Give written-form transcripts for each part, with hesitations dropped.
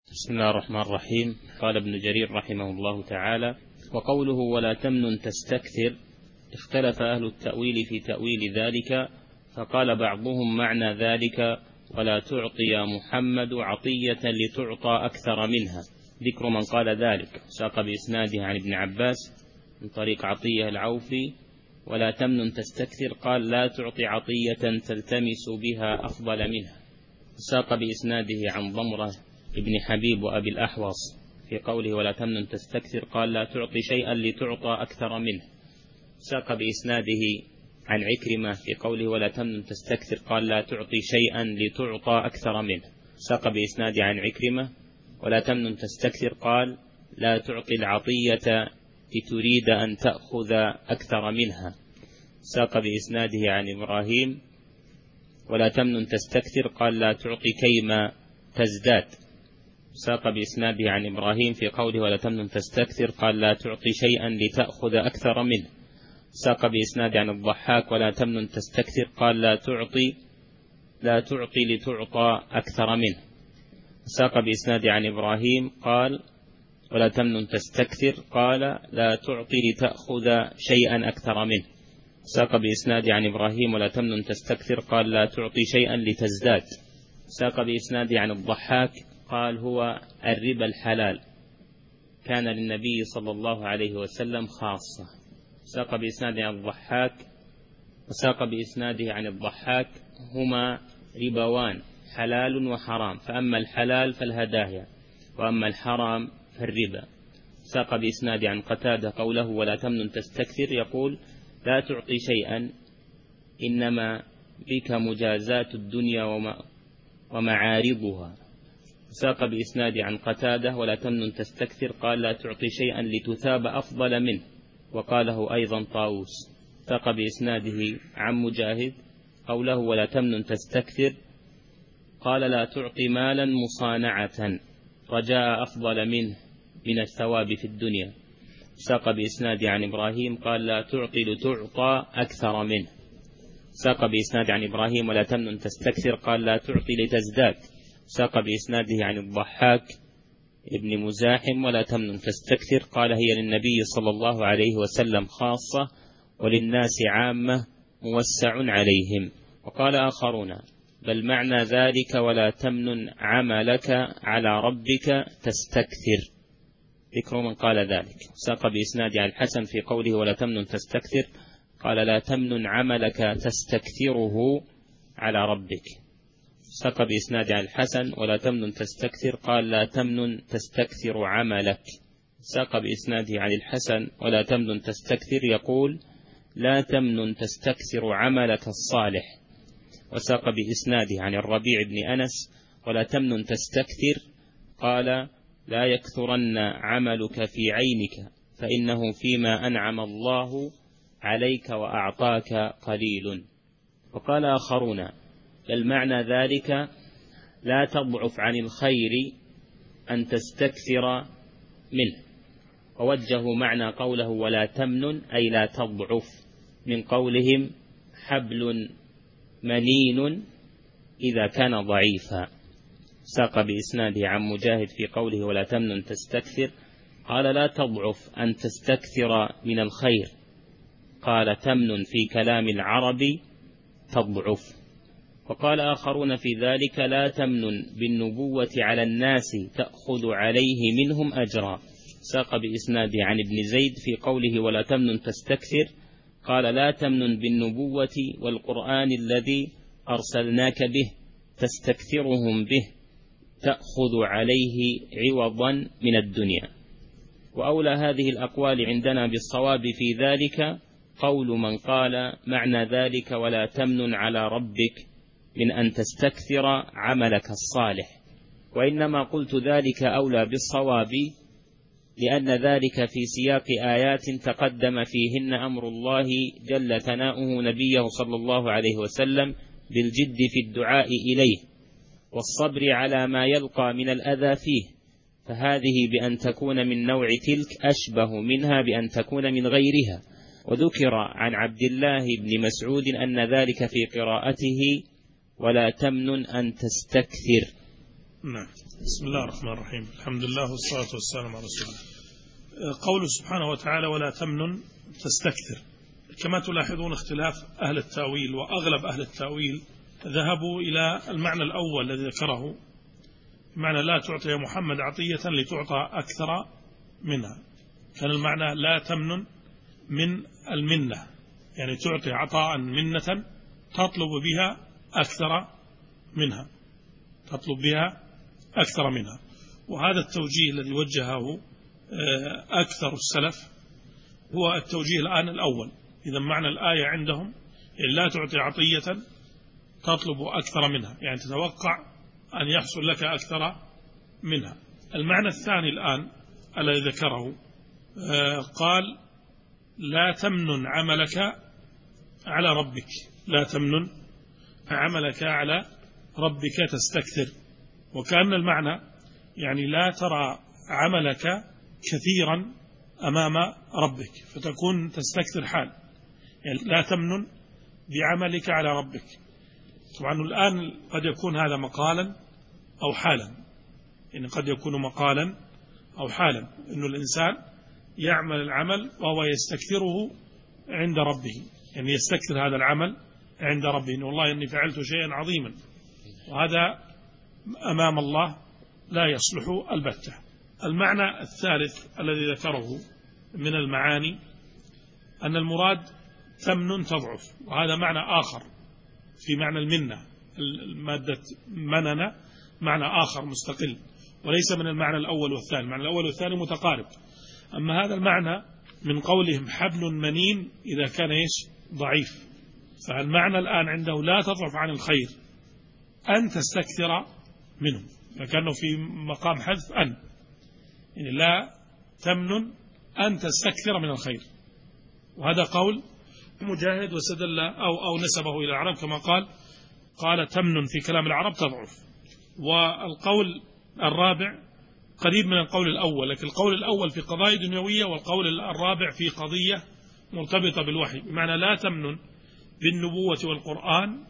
بسم الله الرحمن الرحيم. قال ابن جرير رحمه الله تعالى: وقوله ولا تمنن تستكثر، اختلف أهل التأويل في تأويل ذلك، فقال بعضهم معنى ذلك ولا تعطي يا محمد عطية لتعطى أكثر منها. ذكر من قال ذلك ساق بإسناده عن ابن عباس من طريق عطية العوفي: ولا تمنن تستكثر، قال لا تعطي عطية تلتمس بها أفضل منها. ساق بإسناده عن ضمرة ابن حبيب وأبي الأحوص في قوله ولا تمنن تستكثر، قال لا تعطي شيئا لتعطى أكثر منه. ساق بإسناده عن عكرمة في قوله ولا تمنن تستكثر، قال لا تعطي شيئا لتعطى أكثر منه. ساق بإسناده عن عكرمة ولا تمنن تستكثر، قال لا تعطي العطية لتريد أن تأخذ أكثر منها. ساق بإسناده عن إبراهيم ولا تمنن تستكثر، قال لا تعطي كيما تزداد. ساق بإسناده عن إبراهيم في قوله ولا تمنن تستكثر، قال لا تعطي شيئا لتأخذ أكثر منه. ساق بإسناده عن الضحاك ولا تمنن تستكثر، قال لا تعطي لتعطى أكثر منه. ساق بإسناده عن إبراهيم قال ولا تمنن تستكثر، قال لا تعطي لتأخذ شيئا أكثر منه. ساق بإسناده عن إبراهيم ولا تمنن تستكثر، قال لا تعطي شيئا لتزداد. ساق بإسناده عن الضحاك قال هو الربا الحلال، كان للنبي صلى الله عليه وسلم خاصة. ساق بإسناده عن الضحاك وساق بإسناده عن الضحاك هما ربوان حلال وحرام، فأما الحلال فالهدايا وأما الحرام فالربا. ساق بإسناده عن قتادة قوله ولا تمنن تستكثر، يقول لا تعطي شيئا إنما بك مجازات الدنيا ومعارضها. ساق بإسناده عن قتادة ولا تمنن تستكثر، قال لا تعطي شيئا لتثاب أفضل منه، وقاله أيضا طاووس. ساق بإسناده عن مجاهد قوله ولا تمنن تستكثر، قال لا تعطي مالا مصانعة رجاء أفضل منه من الثواب في الدنيا. ساق بإسناده عن إبراهيم قال لا تعطي لتعطى أكثر منه. ساق بإسناده عن إبراهيم ولا تمنن تستكثر، قال لا تعطي لتزداد. ساق بإسناده عن الضحاك ابن مزاحم ولا تمنن تستكثر، قال هي للنبي صلى الله عليه وسلم خاصة وللناس عامة موسع عليهم. وقال آخرون بل معنى ذلك ولا تمنن عملك على ربك تستكثر. ذكر من قال ذلك. ساق بإسناده عن الحسن في قوله ولا تمنن تستكثر، قال لا تمنن عملك تستكثره على ربك. ساق بإسناده عن الحسن ولا تمنن تستكثر، قال لا تمنن تستكثر عملك. ساق بإسناده عن الحسن ولا تمنن تستكثر، يقول لا تمنن تستكثر عملك الصالح. وساق بإسناده عن الربيع بن أنس ولا تمنن تستكثر، قال لا يكثرن عملك في عينك فإنه فيما أنعم الله عليك وأعطاك قليل. وقال آخرون بل معنى ذلك لا تضعف عن الخير أن تستكثر منه. ووجهوا معنى قوله ولا تمنن أي لا تضعف، من قولهم حبل منين إذا كان ضعيفا. ساق بإسناده عن مجاهد في قوله ولا تمنن تستكثر، قال لا تضعف أن تستكثر من الخير، قال تمنن في كلام العرب تضعف. وقال آخرون في ذلك لا تمنن بالنبوة على الناس تأخذ عليه منهم أجرا. ساق بإسناده عن ابن زيد في قوله ولا تمنن تستكثر، قال لا تمنن بالنبوة والقرآن الذي أرسلناك به تستكثرهم به تأخذ عليه عوضا من الدنيا. وأولى هذه الأقوال عندنا بالصواب في ذلك قول من قال معنى ذلك ولا تمنن على ربك من أن تستكثر عملك الصالح. وإنما قلت ذلك أولى بالصواب لأن ذلك في سياق آيات تقدم فيهن أمر الله جل ثناؤه نبيه صلى الله عليه وسلم بالجد في الدعاء إليه والصبر على ما يلقى من الأذى فيه، فهذه بأن تكون من نوع تلك أشبه منها بأن تكون من غيرها. وذكر عن عبد الله بن مسعود أن ذلك في قراءته ولا تمنن أن تستكثر. بسم الله الرحمن الرحيم. الحمد لله والصلاة والسلام على رسول الله. قوله سبحانه وتعالى ولا تمنن تستكثر، كما تلاحظون اختلاف أهل التأويل، وأغلب أهل التأويل ذهبوا إلى المعنى الأول الذي ذكره، معنى لا تعطي محمد عطية لتعطى أكثر منها. كان المعنى لا تمنن من المنة، يعني تعطي عطاء منة تطلب بها أكثر منها، تطلب بها أكثر منها. وهذا التوجيه الذي وجهه أكثر السلف هو التوجيه الآن الأول. إذا معنى الآية عندهم يعني لا تعطي عطية تطلب أكثر منها، يعني تتوقع أن يحصل لك أكثر منها. المعنى الثاني الآن الذي ذكره قال لا تمنن عملك على ربك، لا تمنن عملك على ربك تستكثر. وكأن المعنى يعني لا ترى عملك كثيرا أمام ربك فتكون تستكثر حال، يعني لا تمنن بعملك على ربك. طبعا الآن قد يكون هذا مقالا أو حالا، يعني قد يكون مقالا أو حالا، إنه الإنسان يعمل العمل وهو يستكثره عند ربه، يعني يستكثر هذا العمل عند ربه، إن والله إني فعلت شيئا عظيما، وهذا أمام الله لا يصلح البتة. المعنى الثالث الذي ذكره من المعاني أن المراد تمن تضعف، وهذا معنى آخر في معنى المنة، المادة منن معنى آخر مستقل وليس من المعنى الأول والثاني. المعنى الأول والثاني متقارب، أما هذا المعنى من قولهم حبل منين إذا كان ضعيف. فالمعنى الآن عنده لا تضعف عن الخير، أن تستكثر منه، فكانه في مقام حذف أن، يعني لا تمنن أن تستكثر من الخير. وهذا قول مجاهد واستدل أو نسبه إلى العرب كما قال تمنن في كلام العرب تضعف. والقول الرابع قريب من القول الأول، لكن القول الأول في قضايا دنيوية، والقول الرابع في قضية مرتبطة بالوحي، بمعنى لا تمنن بالنبوة والقرآن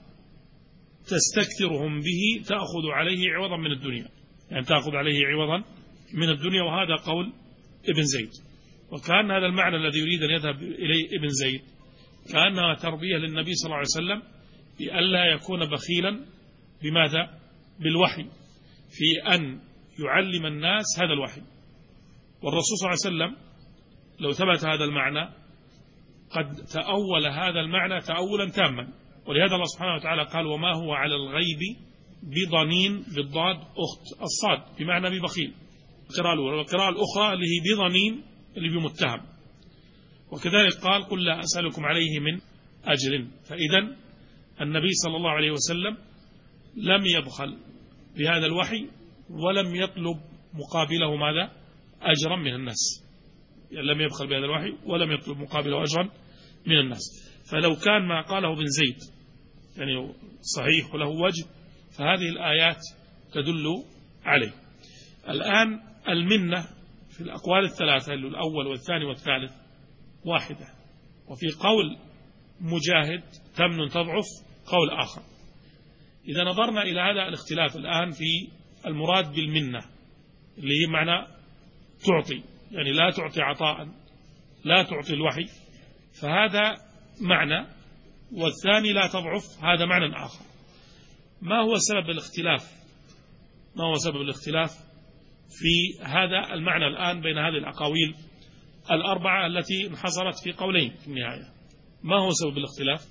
تستكثرهم به تأخذ عليه عوضا من الدنيا، يعني تأخذ عليه عوضا من الدنيا. وهذا قول ابن زيد. وكان هذا المعنى الذي يريد أن يذهب إليه ابن زيد كأنها تربية للنبي صلى الله عليه وسلم بألا يكون بخيلا بماذا؟ بالوحي، في أن يعلم الناس هذا الوحي. والرسول صلى الله عليه وسلم لو ثبت هذا المعنى قد تأول هذا المعنى تأولا تاما، ولهذا الله سبحانه وتعالى قال وما هو على الغيب بضنين، بالضاد أخت الصاد بمعنى ببخيل. والقراءة الأخرى اللي هي بضنين اللي بمتهم. وكذلك قال قل لا أسألكم عليه من أجر. فإذا النبي صلى الله عليه وسلم لم يبخل بهذا الوحي ولم يطلب مقابله ماذا؟ أجرا من الناس، يعني لم يبخل بهذا الوحي ولم يطلب مقابله أجرا من الناس. فلو كان ما قاله ابن زيد يعني صحيح وله وجه فهذه الآيات تدل عليه. الآن المنة في الأقوال الثلاثة الأول والثاني والثالث واحدة، وفي قول مجاهد تمن تضعف قول آخر. إذا نظرنا إلى هذا الاختلاف الآن في المراد بالمنة اللي هي معنى تعطي، يعني لا تعطي عطاء، لا تعطي الوحي، فهذا معنى، والثاني لا تضعف هذا معنى آخر. ما هو سبب الاختلاف؟ ما هو سبب الاختلاف في هذا المعنى الآن بين هذه الأقاويل الأربعة التي انحصرت في قولين في النهاية؟ ما هو سبب الاختلاف؟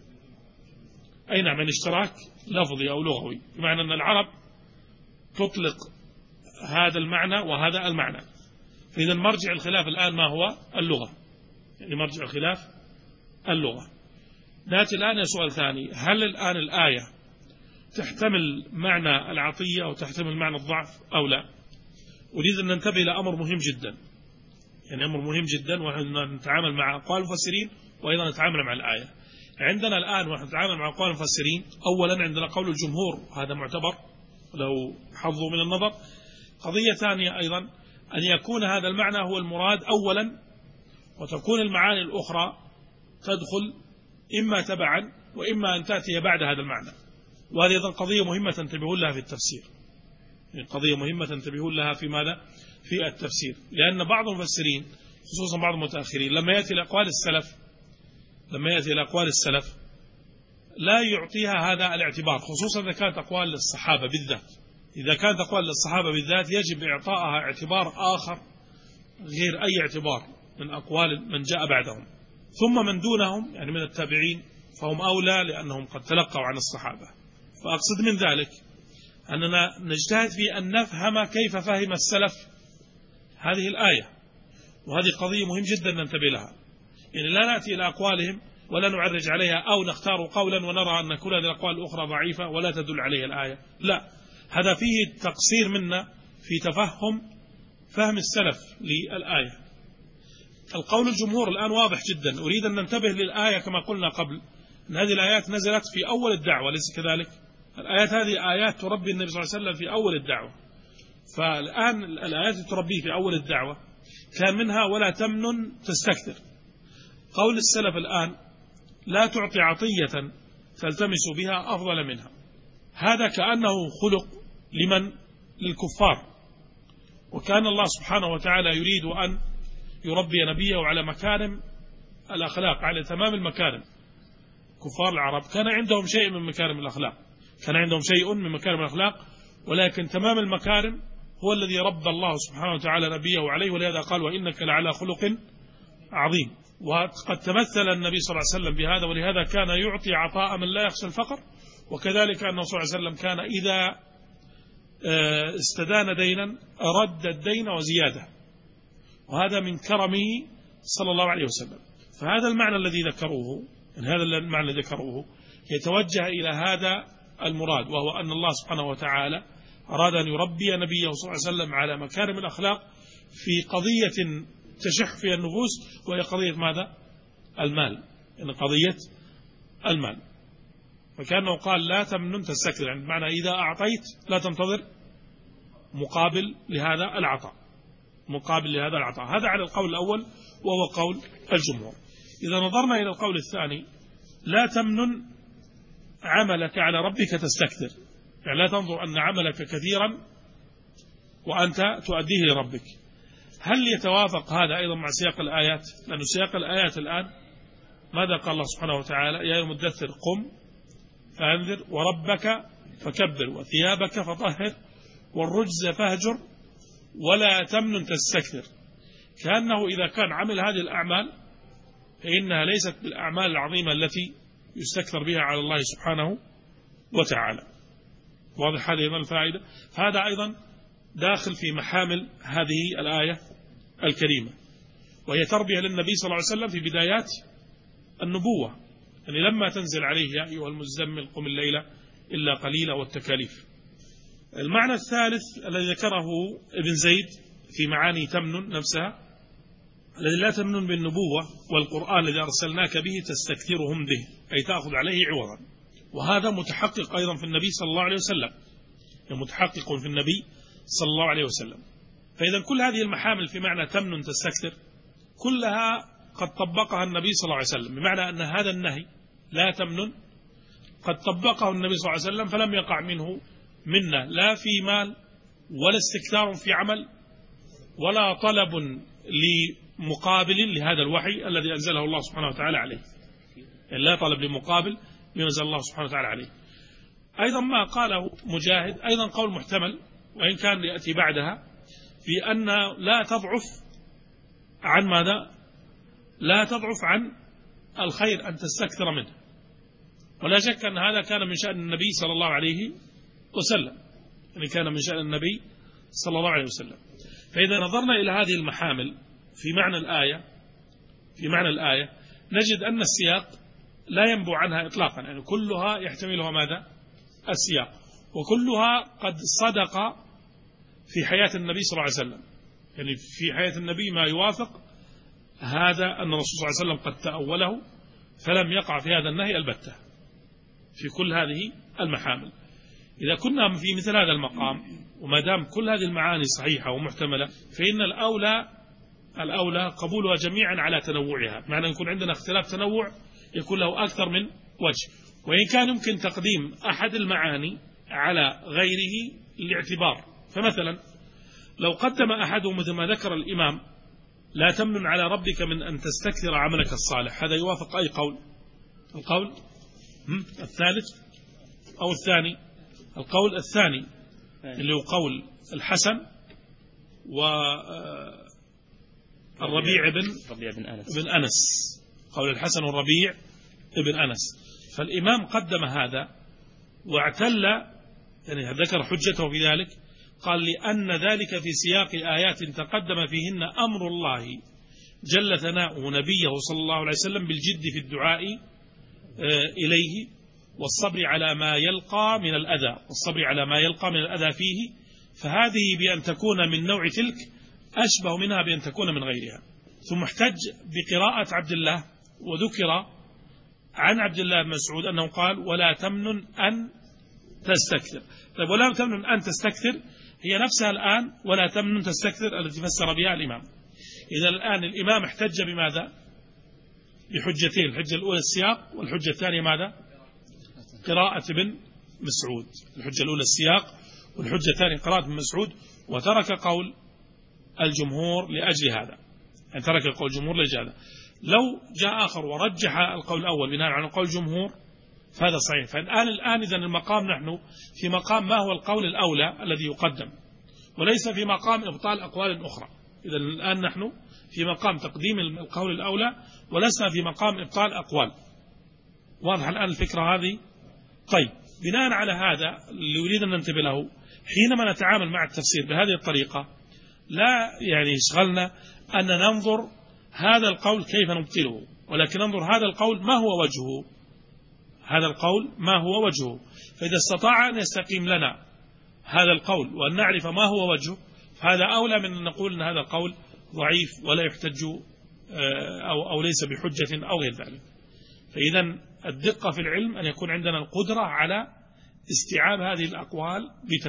أي نعم، اشتراك لفظي أو لغوي، بمعنى أن العرب تطلق هذا المعنى وهذا المعنى. فإذا مرجع الخلاف الآن ما هو؟ اللغة، يعني مرجع الخلاف اللغة. نأتي الآن إلى سؤال ثاني، هل الآن الآية تحتمل معنى العطية أو تحتمل معنى الضعف أو لا؟ أريد أن ننتبه إلى أمر مهم جدا، يعني أمر مهم جدا، ونحن نتعامل مع أقوال المفسرين وأيضا نتعامل مع الآية. عندنا الآن ونحن نتعامل مع أقوال المفسرين، أولا عندنا قول الجمهور هذا معتبر له حظه من النظر. قضية ثانية أيضا أن يكون هذا المعنى هو المراد أولا، وتكون المعاني الأخرى تدخل إما تبعا وإما أن تأتي بعد هذا المعنى. وهذه أيضا قضية مهمة تنتبهون لها في التفسير، قضية مهمة تنتبهون لها في ماذا؟ في التفسير، لأن بعض المفسرين خصوصا بعض المتأخرين لما يأتي لأقوال السلف لا يعطيها هذا الاعتبار، خصوصا إذا كانت أقوال للصحابة بالذات. إذا كانت أقوال للصحابة بالذات يجب إعطائها اعتبار آخر غير أي اعتبار من أقوال من جاء بعدهم، ثم من دونهم يعني من التابعين فهم أولى لأنهم قد تلقوا عن الصحابة. فأقصد من ذلك أننا نجتهد في أن نفهم كيف فهم السلف هذه الآية، وهذه قضية مهم جدا ننتبه لها. يعني لا نأتي إلى أقوالهم ولا نعرج عليها أو نختار قولا ونرى أن كل هذه الأقوال الأخرى ضعيفة ولا تدل عليها الآية، لا، هذا فيه تقصير منا في فهم السلف للآية. القول الجمهور الآن واضح جدا. أريد أن ننتبه للآية كما قلنا قبل أن هذه الآيات نزلت في أول الدعوة، ليس كذلك؟ الآيات هذه آيات تربي النبي صلى الله عليه وسلم في أول الدعوة. فالآن الآيات تربيه في أول الدعوة كان منها ولا تمنن تستكثر. قول السلف الآن لا تعطي عطية تلتمس بها أفضل منها، هذا كأنه خلق للكفار، وكان الله سبحانه وتعالى يريد أن يربي نبيه على مكارم الأخلاق، على تمام المكارم. كفار العرب كان عندهم شيء من مكارم الأخلاق، ولكن تمام المكارم هو الذي ربى الله سبحانه وتعالى نبيه عليه، ولهذا قال وإنك لعلى خلق عظيم. وقد تمثل النبي صلى الله عليه وسلم بهذا، ولهذا كان يعطي عطاء من لا يخشى الفقر. وكذلك أنه صلى الله عليه وسلم كان إذا استدان دينا رد الدين وزيادة، وهذا من كرمه صلى الله عليه وسلم. فهذا المعنى الذي ذكروه يتوجه إلى هذا المراد، وهو أن الله سبحانه وتعالى أراد أن يربي نبيه صلى الله عليه وسلم على مكارم الأخلاق في قضية تشح فيها النفوس، وهي قضية ماذا؟ المال. قضية المال. فكأنه قال لا تمنن تستكثر، يعني بمعنى إذا أعطيت لا تنتظر مقابل لهذا العطاء. هذا على القول الأول وهو قول الجمهور. إذا نظرنا إلى القول الثاني لا تمنن عملك على ربك تستكثر، يعني لا تنظر أن عملك كثيرا وأنت تؤديه لربك. هل يتوافق هذا أيضا مع سياق الآيات؟ لأن سياق الآيات الآن ماذا قال الله سبحانه وتعالى؟ يا أيها المدثر قم فأنذر وربك فكبر وثيابك فطهر والرجز فاهجر ولا تمنن تستكثر. كأنه إذا كان عمل هذه الأعمال فإنها ليست بالأعمال العظيمة التي يستكثر بها على الله سبحانه وتعالى. واضح هذه الفائدة؟ هذا أيضا داخل في محامل هذه الآية الكريمة، وهي تربية للنبي صلى الله عليه وسلم في بدايات النبوة، يعني لما تنزل عليه يا أيها المزمل قم الليل إلا قليلا والتكاليف. المعنى الثالث الذي ذكره ابن زيد في معاني تمنن نفسها، الذي لا تمنن بالنبوة والقرآن الذي أرسلناك به تستكثرهم به، أي تأخذ عليه عوضا. وهذا متحقق أيضا في النبي صلى الله عليه وسلم، متحقق في النبي صلى الله عليه وسلم. فإذا كل هذه المحامل في معنى تمنن تستكثر كلها قد طبقها النبي صلى الله عليه وسلم، بمعنى أن هذا النهي لا تمنن قد طبقه النبي صلى الله عليه وسلم، فلم يقع منه منا لا في مال ولا استكثار في عمل ولا طلب لمقابل لهذا الوحي الذي أنزله الله سبحانه وتعالى عليه، يعني لا طلب لمقابل بما أنزل الله سبحانه وتعالى عليه. أيضا ما قاله مجاهد أيضا قول محتمل، وإن كان يأتي بعدها، في أن لا تضعف عن ماذا؟ لا تضعف عن الخير أن تستكثر منه. ولا شك أن هذا كان من شأن النبي صلى الله عليه وسلم، يعني كان من شأن النبي صلى الله عليه وسلم. فإذا نظرنا إلى هذه المحامل في معنى الآية نجد أن السياق لا ينبع عنها إطلاقا، يعني كلها يحتملها ماذا؟ السياق، وكلها قد صدق في حياة النبي صلى الله عليه وسلم، يعني في حياة النبي ما يوافق هذا أن الرسول صلى الله عليه وسلم قد تأوله فلم يقع في هذا النهي البتة في كل هذه المحامل. إذا كنا في مثل هذا المقام وما دام كل هذه المعاني صحيحة ومحتملة فإن الأولى قبولها جميعا على تنوعها، معنى يكون عندنا اختلاف تنوع يكون له أكثر من وجه، وإن كان يمكن تقديم أحد المعاني على غيره لاعتبار، فمثلا لو قدم أحدهم مثل ما ذكر الإمام لا تمنن على ربك من أن تستكثر عملك الصالح، هذا يوافق أي قول؟ القول الثالث أو الثاني؟ القول الثاني اللي هو قول الحسن والربيع بن أنس، قول الحسن والربيع بن أنس. فالإمام قدم هذا واعتل، يعني ذكر حجته في ذلك، قال لأن ذلك في سياق آيات تقدم فيهن أمر الله جل ثناؤه نبيه صلى الله عليه وسلم بالجد في الدعاء إليه والصبر على ما يلقى من الأذى فيه، فهذه بأن تكون من نوع تلك أشبه منها بأن تكون من غيرها. ثم احتج بقراءة عبد الله، وذكر عن عبد الله بن مسعود أنه قال ولا تمنن أن تستكثر. طيب ولا تمنن أن تستكثر هي نفسها الآن ولا تمنن تستكثر التي فسر بها الإمام. إذا الآن الإمام احتج بماذا؟ بحجتين، الحجة الأولى السياق، والحجة الثانية ماذا؟ قراءة ابن مسعود. الحجة الأولى السياق، والحجة الثانية قراءة ابن مسعود، وترك قول الجمهور لأجل هذا، يعني ترك قول الجمهور لأجل هذا. لو جاء آخر ورجح القول الأول بناء على قول الجمهور فهذا صحيح. فالآن إذن المقام نحن في مقام ما هو القول الأولى الذي يقدم، وليس في مقام إبطال أقوال أخرى. إذن الآن نحن في مقام تقديم القول الأولى ولسنا في مقام إبطال أقوال. واضح الآن الفكرة هذه؟ طيب بناء على هذا اللي يريد أن ننتبه له حينما نتعامل مع التفسير بهذه الطريقة، لا يعني يشغلنا أن ننظر هذا القول كيف نبطله، ولكن ننظر هذا القول ما هو وجهه، هذا القول ما هو وجهه. فإذا استطاع أن يستقيم لنا هذا القول وأن نعرف ما هو وجهه فهذا أولى من أن نقول أن هذا القول ضعيف ولا يحتج أو ليس بحجة أو غير ذلك. فإذا الدقة في العلم أن يكون عندنا القدرة على استيعاب هذه الأقوال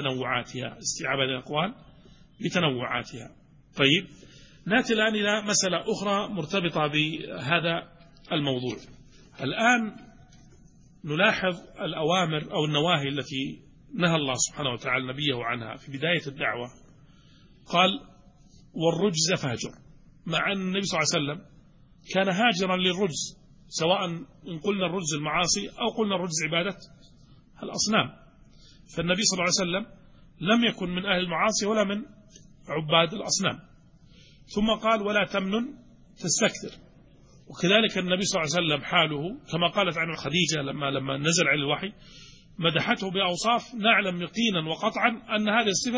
بتنوعاتها. طيب نأتي الآن إلى مسألة أخرى مرتبطة بهذا الموضوع. الآن نلاحظ الأوامر أو النواهي التي نهى الله سبحانه وتعالى نبيه عنها في بداية الدعوة. قال والرجز فاهجر، مع أن النبي صلى الله عليه وسلم كان هاجرا للرجز، سواء إن قلنا الرجز المعاصي أو قلنا الرجز عبادة الأصنام. فالنبي صلى الله عليه وسلم لم يكن من أهل المعاصي ولا من عباد الأصنام. ثم قال ولا تمنن تستكثر، وكذلك النبي صلى الله عليه وسلم حاله كما قالت عنه خديجة لما نزل عليه الوحي مدحته بأوصاف نعلم يقينا وقطعا أن هذه الصفة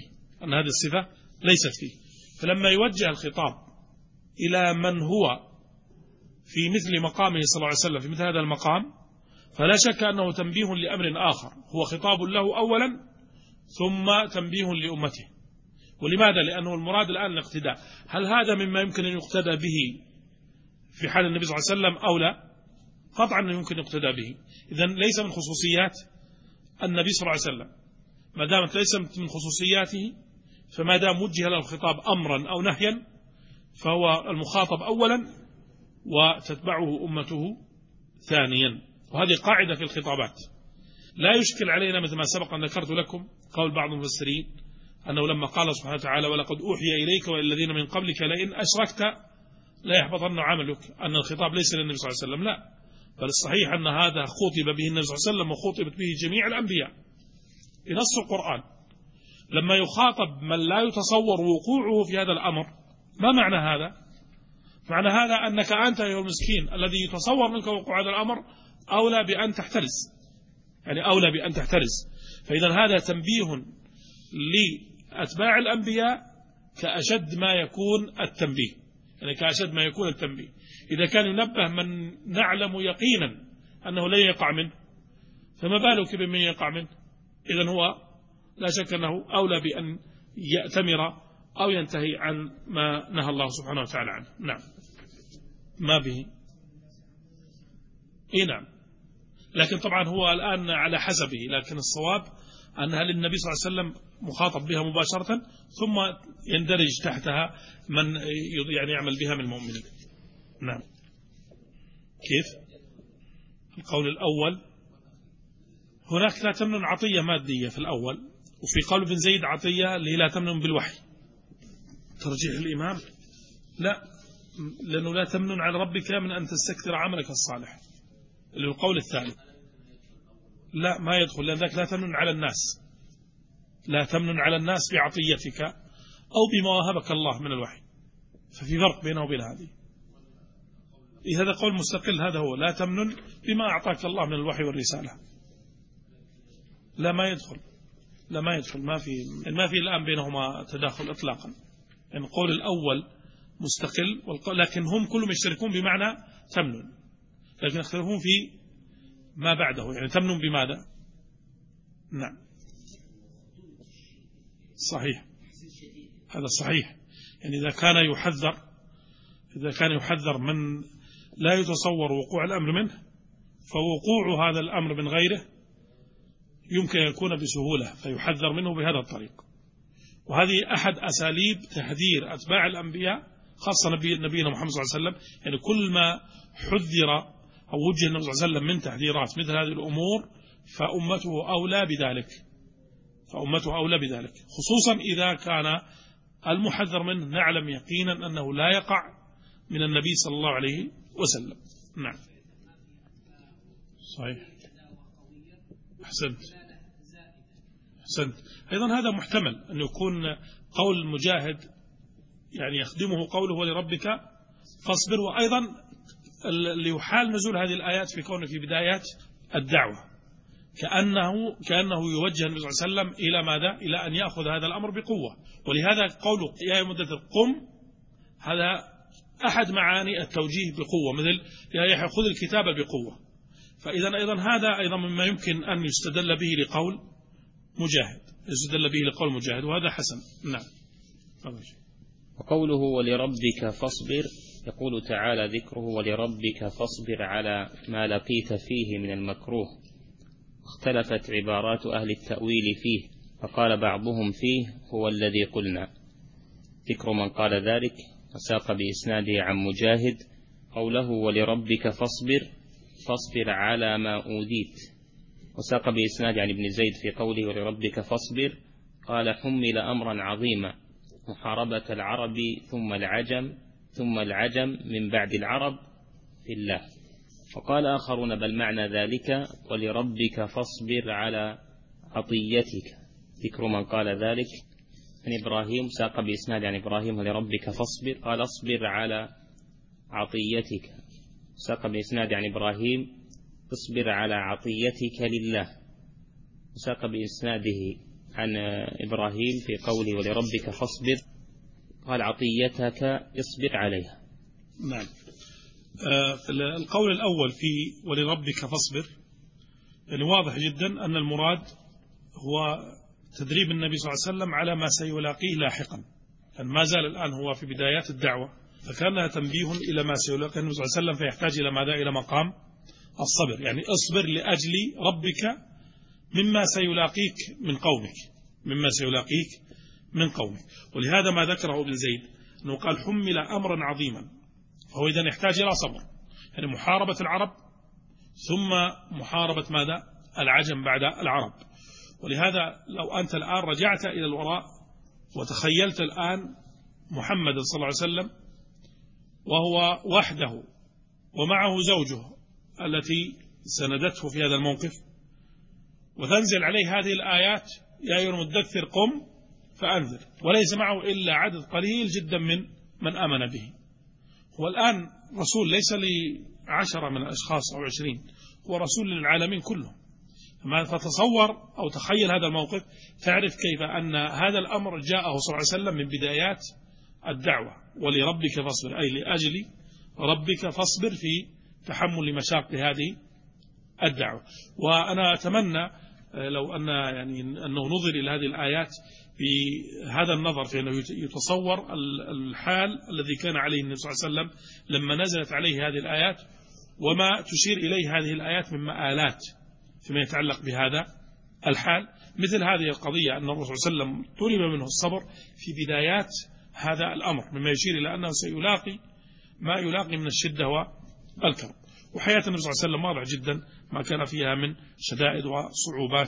ليست فيه. فلما يوجه الخطاب إلى من هو في مثل مقامه صلى الله عليه وسلم في مثل هذا المقام، فلا شك أنه تنبيه لأمر آخر، هو خطاب له أولا ثم تنبيه لأمته. ولماذا؟ لأنه المراد الآن الاقتداء. هل هذا مما يمكن أن يقتدى به في حال النبي صلى الله عليه وسلم أو لا؟ قطعا يمكن يقتدى به. إذن ليس من خصوصيات النبي صلى الله عليه وسلم، ما دامت ليست من خصوصياته فما دام وجه له الخطاب أمرا أو نهيا فهو المخاطب أولا وتتبعه أمته ثانيا. وهذه قاعدة في الخطابات. لا يشكل علينا مثل ما سبق أن ذكرت لكم قول بعض المفسرين أنه لما قال سبحانه وتعالى ولقد أوحي إليك وإلى الذين من قبلك لئن أشركت لا يحبطن عملك، أن الخطاب ليس للنبي صلى الله عليه وسلم، لا، بل الصحيح أن هذا خطب به النبي صلى الله عليه وسلم وخطبت به جميع الأنبياء بنص القرآن. لما يخاطب من لا يتصور وقوعه في هذا الأمر، ما معنى هذا؟ معنى هذا أنك أنت أيها المسكين الذي يتصور منك وقوع هذا الأمر أولى بأن تحترز، يعني أولى بأن تحترز. فإذا هذا تنبيه لأتباع الأنبياء كأشد ما يكون التنبيه، يعني كأشد ما يكون التنبيه. إذا كان ينبه من نعلم يقينا أنه لا يقع منه، فما بالك بمن يقع منه؟ إذن هو لا شك أنه أولى بأن يأتمر أو ينتهي عن ما نهى الله سبحانه وتعالى عنه. نعم، ما به نعم، لكن طبعا هو الآن على حسبه، لكن الصواب أنها للنبي صلى الله عليه وسلم مخاطب بها مباشرة، ثم يندرج تحتها من يعني يعمل بها من المؤمنين. نعم. كيف؟ القول الأول هناك لا تمنن عطية مادية في الأول، وفي قول ابن زيد عطية اللي لا تمنن بالوحي. ترجيح الإمام لا، لأنه لا تمنن على ربك من أن تستكثر عملك الصالح، اللي هو القول الثاني. لا ما يدخل، لأن ذاك لا تمنن على الناس، لا تمنن على الناس بعطيتك أو بما وهبك الله من الوحي، ففي فرق بينه وبين هذه. هذا قول مستقل، هذا هو لا تمنن بما أعطاك الله من الوحي والرسالة. لا ما يدخل، لا ما يدخل، ما في الآن بينهما تداخل إطلاقا. يعني القول الأول مستقل، لكن هم كلهم يشتركون بمعنى تمنن، لكن يختلفون في ما بعده. يعني تمنن بماذا؟ نعم صحيح، هذا صحيح. يعني إذا كان يحذر من لا يتصور وقوع الأمر منه، فوقوع هذا الأمر من غيره يمكن أن يكون بسهولة، فيحذر منه بهذا الطريق. وهذه أحد أساليب تحذير أتباع الأنبياء، خاصة نبينا محمد صلى الله عليه وسلم. يعني كل ما حذر أو وجه النبي صلى الله عليه وسلم من تحذيرات مثل هذه الأمور فأمته أولى بذلك، خصوصا إذا كان المحذر منه نعلم يقينا أنه لا يقع من النبي صلى الله عليه وسلم. نعم صحيح، أحسنت. أيضا هذا محتمل أن يكون قول المجاهد يعني يخدمه قوله ولربك فاصبر، وأيضا ليحال نزول هذه الآيات في كونه في بدايات الدعوة، كأنه يوجه النبي صلى الله عليه وسلم إلى ماذا؟ إلى أن يأخذ هذا الأمر بقوة. ولهذا قوله يا مدثر قم، هذا أحد معاني التوجيه بقوة، مثل يا يحيى خذ الكتاب بقوة. فإذا أيضا هذا أيضا مما يمكن أن يستدل به لقول مجاهد، وهذا حسن. نعم. وقوله ولربك فاصبر، يقول تعالى ذكره ولربك فاصبر على ما لقيت فيه من المكروه. اختلفت عبارات أهل التأويل فيه، فقال بعضهم فيه هو الذي قلنا. ذكر من قال ذلك وساق بإسناده عن مجاهد قوله ولربك فاصبر على ما أوذيت، وساق بإسناده عن ابن زيد في قوله ولربك فاصبر قال حمل أمرا عظيما، محاربة العرب ثم العجم من بعد العرب في الله. وقال آخرون بل معنى ذلك ولربك فاصبر على عطيتك. ذكر من قال ذلك عن إبراهيم، ساق بإسناد عن إبراهيم ولربك فاصبر قال اصبر على عطيتك، ساق بإسناد عن إبراهيم اصبر على عطيتك لله، وساق بإسناده عن إبراهيم في قوله ولربك فاصبر قال عطيتك اصبر عليها. نعم. القول الأول في ولربك فاصبر يعني واضح جدا أن المراد هو تدريب النبي صلى الله عليه وسلم على ما سيلاقيه لاحقا، لأن ما زال الآن هو في بدايات الدعوة، فكانها تنبيه إلى ما سيلاقيه النبي صلى الله عليه وسلم، فيحتاج إلى ماذا؟ إلى مقام الصبر. يعني اصبر لأجل ربك مما سيلاقيك من قومك. ولهذا ما ذكره ابن زيد أنه قال حمل أمرا عظيما، فهو إذن يحتاج إلى صبر، يعني محاربة العرب ثم محاربة ماذا؟ العجم بعد العرب. ولهذا لو أنت الآن رجعت إلى الوراء وتخيلت الآن محمد صلى الله عليه وسلم وهو وحده ومعه زوجه التي سندته في هذا الموقف، وتنزل عليه هذه الآيات يا أيها المدثر قم فأنذر، وليس معه إلا عدد قليل جدا من آمن به. هو الآن رسول ليس ل10 من الأشخاص أو 20، هو رسول للعالمين كلهم. فتصور أو تخيل هذا الموقف، تعرف كيف أن هذا الأمر جاءه صلى الله عليه وسلم من بدايات الدعوة. ولربك فاصبر أي لأجل ربك فاصبر في تحمل مشاق هذه الدعوة. وأنا أتمنى لو أنه نظر إلى هذه الآيات بهذا النظر، في أنه يتصور الحال الذي كان عليه النبي صلى الله عليه وسلم لما نزلت عليه هذه الآيات، وما تشير إليه هذه الآيات من مآلات فيما يتعلق بهذا الحال. مثل هذه القضية أن الرسول صلى الله عليه وسلم طلب منه الصبر في بدايات هذا الأمر، مما يشير إلى أنه سيلاقي ما يلاقي من الشدة والكرب. وحياة النبي صلى الله عليه وسلم واضح جدا ما كان فيها من شدائد وصعوبات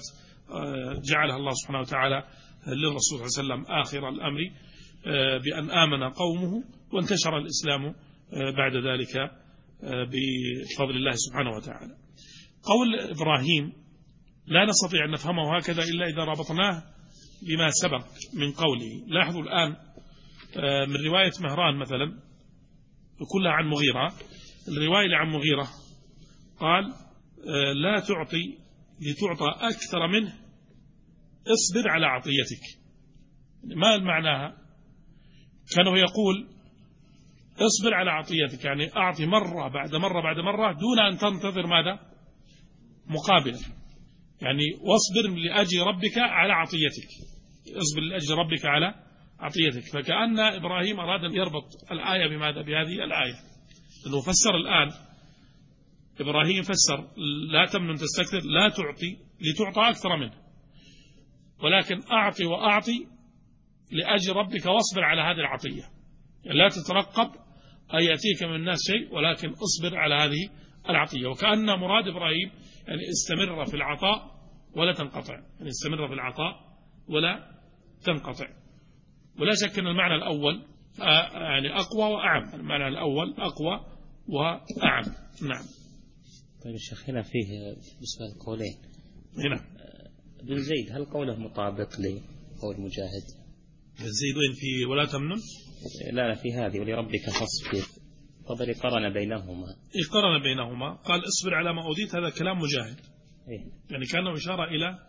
جعلها الله سبحانه وتعالى للرسول صلى الله عليه وسلم آخر الأمر بأن آمن قومه وانتشر الإسلام بعد ذلك بفضل الله سبحانه وتعالى. قول إبراهيم لا نستطيع أن نفهمه هكذا إلا إذا ربطناه بما سبق من قوله. لاحظوا الآن من رواية مهران مثلا كلها عن مغيرة، الرواية عن مغيرة قال لا تعطي لتعطى أكثر منه، اصبر على عطيتك. ما معناها؟ كانوا يقول اصبر على عطيتك، يعني أعطي مرة بعد مرة بعد مرة دون أن تنتظر ماذا؟ مقابلا، يعني واصبر لأجل ربك على عطيتك، اصبر لأجل ربك على عطيتك. فكأن إبراهيم أراد أن يربط الآية بماذا؟ بهذه الآية، لأنه فسر الآن إبراهيم فسر لا تمنن تستكثر، لا تعطي لتعطى أكثر منه، ولكن أعطي وأعطي لأجل ربك واصبر على هذه العطية، يعني لا تترقب أن يأتيك من الناس شيء، ولكن اصبر على هذه العطية. وكأن مراد إبراهيم يعني استمر في العطاء ولا تنقطع، يعني استمر في العطاء ولا تنقطع. ولا شك أن المعنى الأول يعني أقوى وأعم، المعنى الأول أقوى وأعم. نعم. طيب الشيخ هنا فيه بالنسبة للقولين هنا ابن زيد هل قوله مطابق لقول مجاهد؟ زيد وين في ولا تمنن؟ لا في هذه ولربك فاصبر، طبري قرن بينهما. قرن بينهما، قال اصبر على ما أوديت، هذا كلام مجاهد. يعني كانه إشارة إلى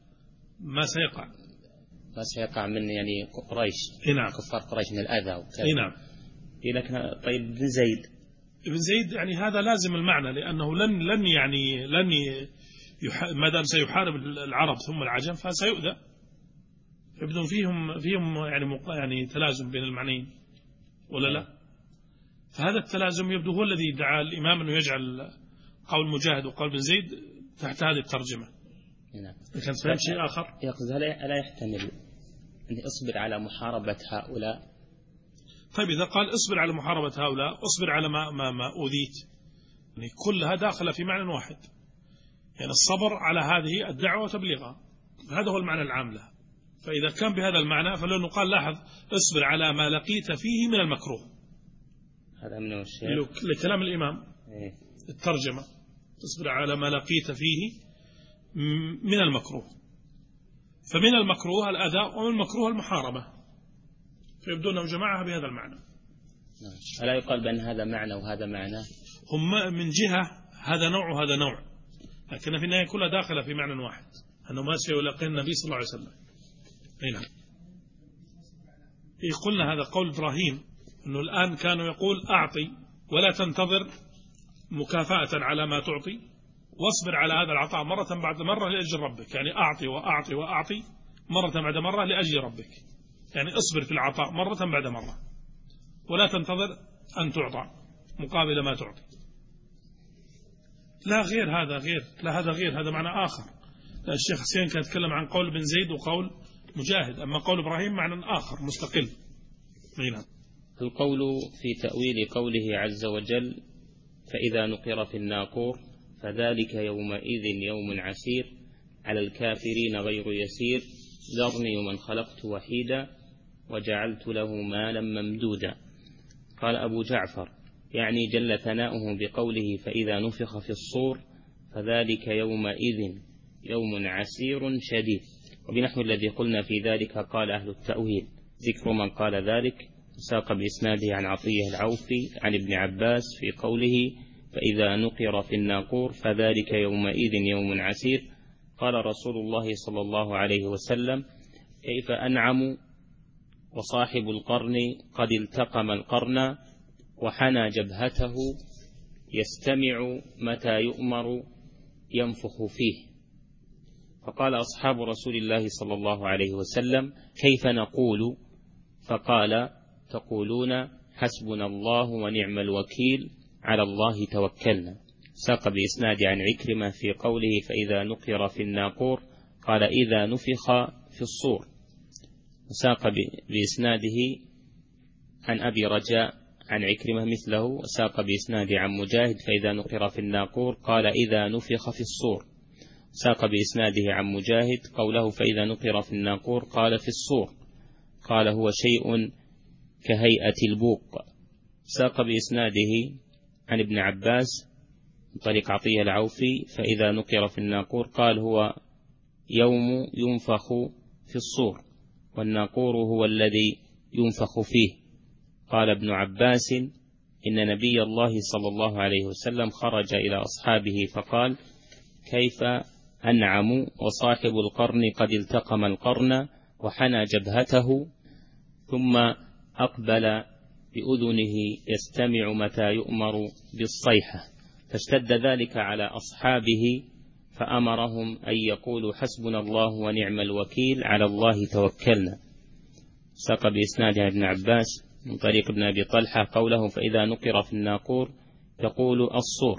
ما سيقع من يعني قريش، نعم، كفار قريش من الأذى وكذا. نعم. لكن طيب ابن زيد يعني هذا لازم المعنى، لأنه لن ما دام سيحارب العرب ثم العجم فسيؤذى، يبدو فيهم يعني تلازم بين المعنيين ولا لا؟ فهذا التلازم يبدو هو الذي دعا الإمام أنه يجعل قول مجاهد وقول ابن زيد تحت هذه الترجمة. لكن فهم شيء آخر يقصد ألا يحتمل أن أصبر على محاربة هؤلاء؟ طيب إذا قال اصبر على محاربة هؤلاء، اصبر على ما أوذيت، يعني كلها داخلة في معنى واحد، يعني الصبر على هذه الدعوة وتبليغها، هذا هو المعنى العام لها. فإذا كان بهذا المعنى فلو نقال لاحظ اصبر على ما لقيت فيه من المكروه، هذا من الشيء لكلام الإمام الترجمة، اصبر على ما لقيت فيه من المكروه، فمن المكروه الأداء ومن المكروه المحاربة، فيبدون جماعة بهذا المعنى. ألا يقال بأن هذا معنى وهذا معنى؟ هم من جهة هذا نوع وهذا نوع، لكن في النهاية كلها داخلة في معنى واحد، أنه ما سيلاقي النبي صلى الله عليه وسلم. نعم. قلنا هذا قول إبراهيم، أنه الآن كانوا يقول أعطي ولا تنتظر مكافأة على ما تعطي، واصبر على هذا العطاء مرة بعد مرة لأجل ربك، يعني أعطي وأعطي وأعطي مرة بعد مرة لأجل ربك، يعني اصبر في العطاء مرة بعد مرة ولا تنتظر أن تعطى مقابل ما تعطي. لا غير هذا غير، لا هذا غير، هذا معنى آخر. الشيخ حسين كان يتكلم عن قول بن زيد وقول مجاهد، أما قول إبراهيم معنى آخر مستقل. نعم. القول في تأويل قوله عز وجل فإذا نقر في الناقور فذلك يومئذ يوم عسير على الكافرين غير يسير ذرني ومن خلقت وحيدا وجعلت له مالا ممدودا. قال أبو جعفر يعني جل ثناؤه بقوله فإذا نفخ في الصور فذلك يومئذ يوم عسير شديد، وبنحو الذي قلنا في ذلك قال أهل التأويل. ذكر من قال ذلك ساق بإسناده عن عطية العوفي عن ابن عباس في قوله فإذا نقر في الناقور فذلك يومئذ يوم عسير قال رسول الله صلى الله عليه وسلم كيف أنعم وصاحب القرن قد التقم القرن وحنى جبهته يستمع متى يؤمر ينفخ فيه. فقال أصحاب رسول الله صلى الله عليه وسلم كيف نقول؟ فقال تقولون حسبنا الله ونعم الوكيل على الله توكلنا. ساق بإسناد عن عكرمة في قوله فإذا نقر في الناقور قال إذا نفخ في الصور. وساق بإسناده عن أبي رجاء عن عكرمة مثله، وساق بإسناد عن مجاهد فإذا نقر في الناقور قال إذا نفخ في الصور. ساق بإسناده عن مجاهد قوله فإذا نقر في الناقور قال في الصور، قال هو شيء كهيئة البوق. ساق بإسناده عن ابن عباس طريق عطية العوفي فإذا نقر في الناقور قال هو يوم ينفخ في الصور، والناقور هو الذي ينفخ فيه. قال ابن عباس إن نبي الله صلى الله عليه وسلم خرج إلى أصحابه فقال كيف أنعم وصاحب القرن قد التقم القرن وحنى جبهته، ثم أقبل بأذنه يستمع متى يؤمر بالصيحة، فاشتد ذلك على أصحابه فأمرهم أن يقولوا حسبنا الله ونعم الوكيل على الله توكلنا. ساق بإسناد ابن عباس من طريق ابن أبي طلحة قوله فإذا نقر في الناقور يقول الصور،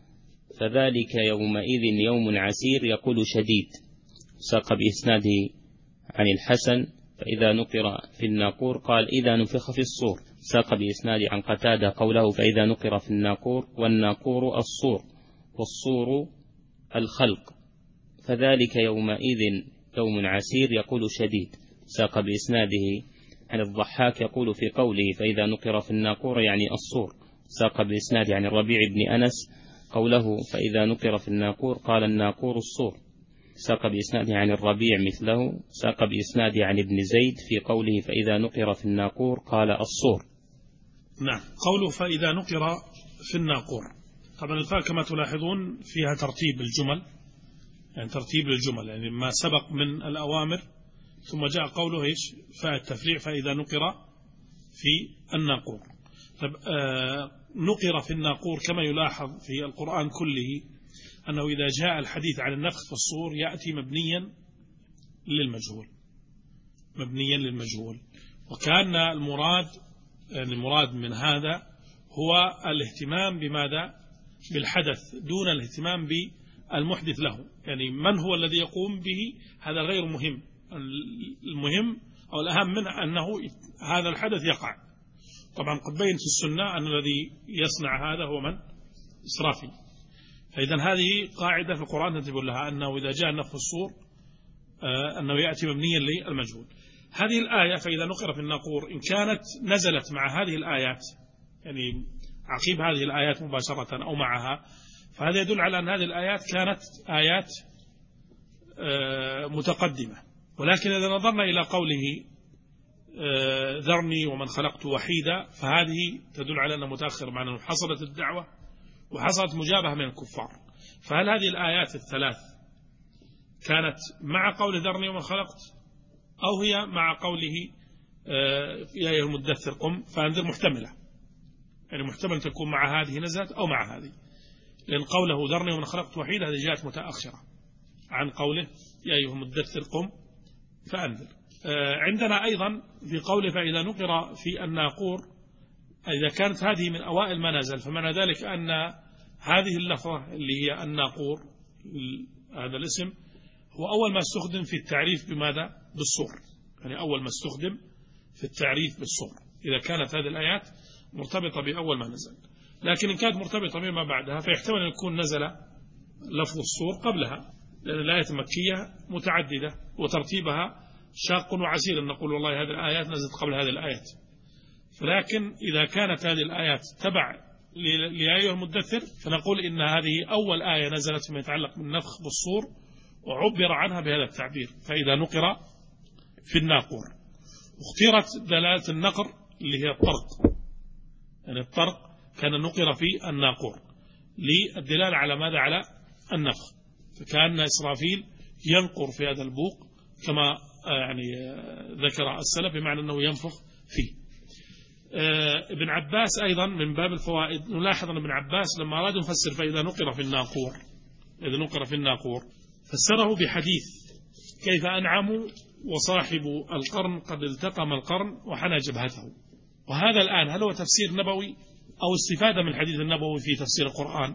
فذلك يومئذ يوم عسير يقول شديد. ساق بإسناده عن الحسن فإذا نقر في الناقور قال إذا نفخ في الصور. ساق بإسناد عن قتادة قوله فإذا نقر في الناقور والناقور الصور والصور الخلق، فذلك يومئذ يوم عسير يقول شديد. ساق بإسناده عن الضحاك يقول في قوله فإذا نقر في الناقور يعني الصور. ساق بإسناده عن الربيع بن أنس قوله فإذا نقر في الناقور قال الناقور الصور. ساق بإسناده عن الربيع مثله. ساق بإسناده عن ابن زيد في قوله فإذا نقر في الناقور قال الصور. نعم. قوله فإذا نقر في الناقور، طبعا الفاء كما تلاحظون فيها ترتيب الجمل، يعني ترتيب للجمل، يعني ما سبق من الأوامر ثم جاء قوله إيش فاء التفريع فإذا نقر في الناقور. طب نقر في الناقور كما يلاحظ في القرآن كله أنه إذا جاء الحديث عن النفخ في الصور يأتي مبنيا للمجهول، وكان المراد من هذا هو الاهتمام بماذا؟ بالحدث دون الاهتمام بالمحدث له، يعني من هو الذي يقوم به هذا غير مهم، المهم أو الأهم منه أنه هذا الحدث يقع. طبعا قد بين في السنة أن الذي يصنع هذا هو من؟ إسرافيل. فإذا هذه قاعدة في القرآن تنتبه لها، أنه إذا جاء نفخ الصور أنه يأتي مبنيا للمجهول. هذه الآية فإذا نقر في الناقور إن كانت نزلت مع هذه الآيات، يعني عقيب هذه الآيات مباشرة أو معها، فهذا يدل على أن هذه الآيات كانت آيات متقدمة. ولكن إذا نظرنا إلى قوله ذرني ومن خلقت وحيدا، فهذه تدل على أنه متأخر، مع أنه حصلت الدعوة وحصلت مجابهة من الكفار. فهل هذه الآيات الثلاث كانت مع قول ذرني ومن خلقت، أو هي مع قوله يا أيها المدثر قم فأنذر؟ محتملة، يعني محتمل تكون مع هذه نزلت أو مع هذه، لأن قوله ذرني ومن خلقت وحيدا هذه جاءت متأخرة عن قوله يا أيها المدثر قم فأنذر. عندنا أيضا في قوله فإذا نقر في الناقور، إذا كانت هذه من أوائل ما نزل، فمعنى ذلك أن هذه اللفظة اللي هي الناقور هذا الاسم هو أول ما استخدم في التعريف بماذا؟ بالصور، يعني أول ما استخدم في التعريف بالصور إذا كانت هذه الآيات مرتبطة بأول ما نزل. لكن إن كانت مرتبطة بما بعدها فيحتمل أن يكون نزل لفظ الصور قبلها، لأن الآيات المكية متعددة وترتيبها شاق وعسير، نقول والله هذه الآيات نزلت قبل هذه الآيات. فلكن إذا كانت هذه الآيات تبع ليا أيها المدثر فنقول إن هذه أول آية نزلت فيما يتعلق بالنفخ بالصور، وعبر عنها بهذا التعبير فإذا نقر في الناقور. اختيرت دلالة النقر اللي هي الطرق، يعني الطرق كان نقر في الناقور للدلالة على ماذا؟ على النفخ. فكان إسرافيل ينقر في هذا البوق كما يعني ذكر السلف، بمعنى أنه ينفخ فيه. ابن عباس أيضا من باب الفوائد نلاحظ أن ابن عباس لما أراد يفسر فإذا نقر في الناقور فسره بحديث كيف أنعم وصاحب القرن قد التقم القرن وحنى جبهته. وهذا الآن هل هو تفسير نبوي أو استفادة من الحديث النبوي في تفسير القرآن؟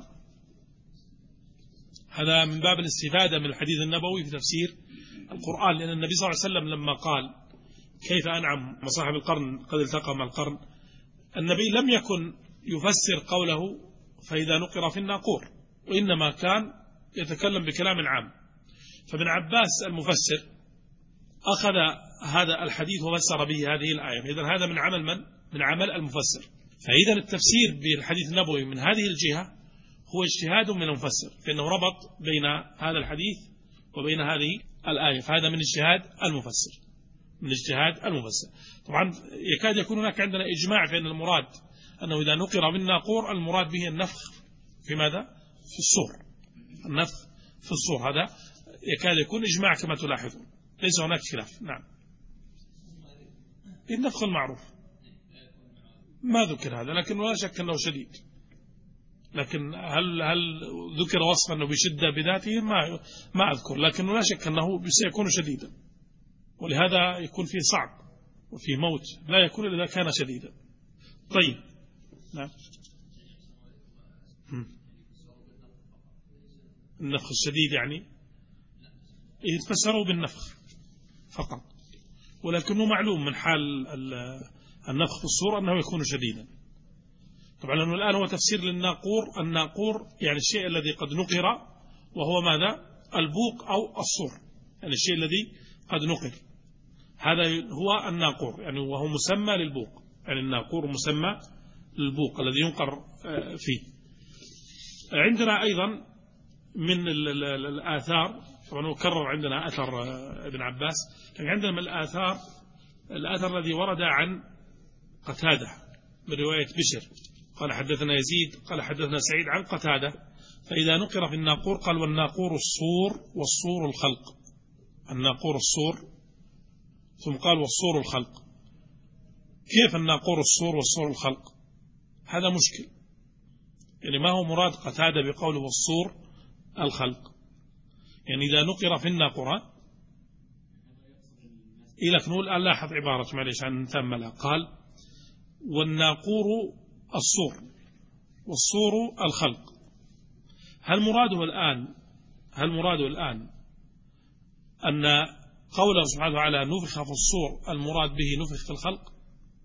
هذا من باب الاستفادة من الحديث النبوي في تفسير القرآن، لأن النبي صلى الله عليه وسلم لما قال كيف أنعم وصاحب القرن قد التقم القرن، النبي لم يكن يفسر قوله فإذا نقر في الناقور، وإنما كان يتكلم بكلام عام، فابن عباس المفسر أخذ هذا الحديث وفسر به هذه الآية، فإذا هذا من عمل من؟ من عمل المفسر. فإذا التفسير بالحديث النبوي من هذه الجهة هو اجتهاد من المفسر، فإنه ربط بين هذا الحديث وبين هذه الآية، فهذا من اجتهاد المفسر، من اجتهاد المفسر. طبعا يكاد يكون هناك عندنا إجماع في أن المراد أنه إذا نقر بالناقور المراد به النفخ في ماذا؟ في الصور، النفخ في الصور، هذا يكاد يكون إجماع كما تلاحظون، ليس هناك خلاف. نعم، النفخ المعروف ما ذكر هذا، لكن لا شك أنه شديد، لكن هل ذكر وصفا أنه بشدة بذاته؟ ما أذكر، لكن لا شك أنه سيكون شديدا، ولهذا يكون فيه صعب وفيه موت، لا يكون إذا كان شديدا. طيب. نعم. النفخ الشديد يعني يتفسروا بالنفخ فقط، ولكنه معلوم من حال النفخ في الصور أنه يكون شديدا. طبعا لأنه الآن هو تفسير للناقور، الناقور يعني الشيء الذي قد نقر، وهو ماذا؟ البوق أو الصور، يعني الشيء الذي قد نقر، هذا هو الناقور، يعني وهو مسمى للبوق، يعني الناقور مسمى للبوق الذي ينقر فيه. عندنا أيضا من الآثار، طبعا نكرر عندنا أثر ابن عباس، لكن عندنا من الآثار الأثر الذي ورد عن قتادة من رواية بشر قال حدثنا يزيد قال حدثنا سعيد عن قتادة، فإذا نقر في الناقور قال والناقور الصور والصور الخلق، الناقور الصور، ثم قال والصور الخلق. كيف الناقور الصور والصور الخلق؟ هذا مشكل، يعني ما هو مراد قتادة بقوله والصور الخلق؟ يعني إذا نقر في الناقورة إلى نقول الآن لاحظ عبارة معليش عن تأملها، قال والناقور الصور والصور الخلق. هل مراده الآن أن قوله سبحانه وتعالى نفخ في الصور المراد به نفخ في الخلق؟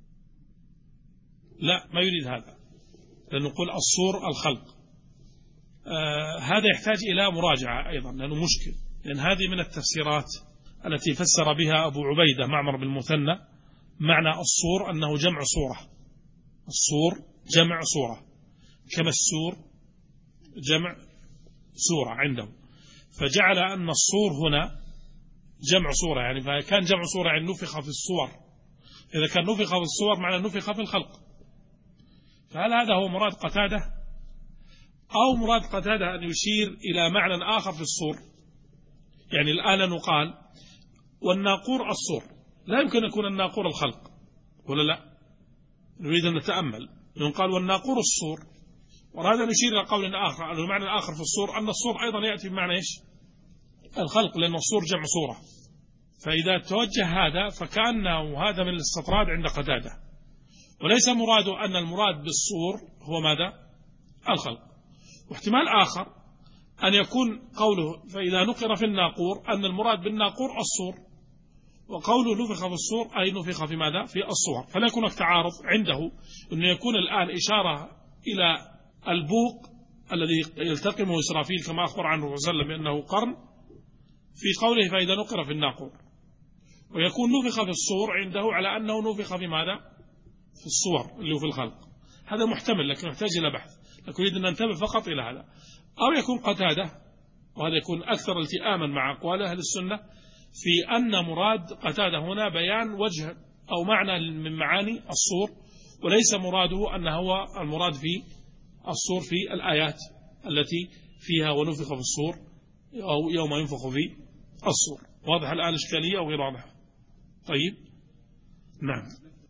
لا، ما يريد هذا، لأنه نقول الصور الخلق. هذا يحتاج إلى مراجعة أيضا، لأنه مشكل، لأن هذه من التفسيرات التي فسر بها أبو عبيدة معمر بالمثنى معنى الصور أنه جمع صورة، الصور جمع صورة، كما السور جمع سورة عنده، فجعل أن الصور هنا جمع صورة، يعني فكان جمع صورة يعني نفخ في الصور، إذا كان نفخ في الصور معنى نفخ في الخلق. فهل هذا هو مراد قتادة، أو مراد قتادة أن يشير إلى معنى آخر في الصور؟ يعني الآن نقال والناقور الصور، لا يمكن أن يكون الناقور الخلق، ولا لا؟ نريد أن نتأمل، نقال والناقور الصور، وهذا نشير إلى قول آخر، أن المعنى الآخر في الصور أن الصور أيضا يأتي بمعنى إيش؟ الخلق، لأن الصور جمع صورة. فإذا توجه هذا فكأنه هذا من الاستطراد عند قتادة، وليس مراده أن المراد بالصور هو ماذا؟ الخلق. واحتمال آخر أن يكون قوله فإذا نقر في الناقور أن المراد بالناقور الصور، وقوله نفخ في الصور أي نفخ في ماذا؟ في الصور، فلا يكون تعارض عنده، أنه يكون الآن إشارة إلى البوق الذي يلتقمه إسرافيل كما أخبر عنه صلى الله عليه وسلم بأنه قرن في قوله فإذا نقر في الناقور، ويكون نفخ في الصور عنده على أنه نفخ في ماذا؟ في الصور اللي هو في الخلق. هذا محتمل لكن يحتاج إلى بحث، لكن يريد أن ننتبه فقط إلى هذا. أو يكون قتادة، وهذا يكون أكثر التئاما مع أقوال أهل السنة، في أن مراد قتادة هنا بيان وجه أو معنى من معاني الصور، وليس مراده أن هو المراد في الصور في الآيات التي فيها ونفخ في الصور أو يوم ينفخ في الصور. واضح الآن الإشكالية أو غير واضحة؟ طيب. نعم،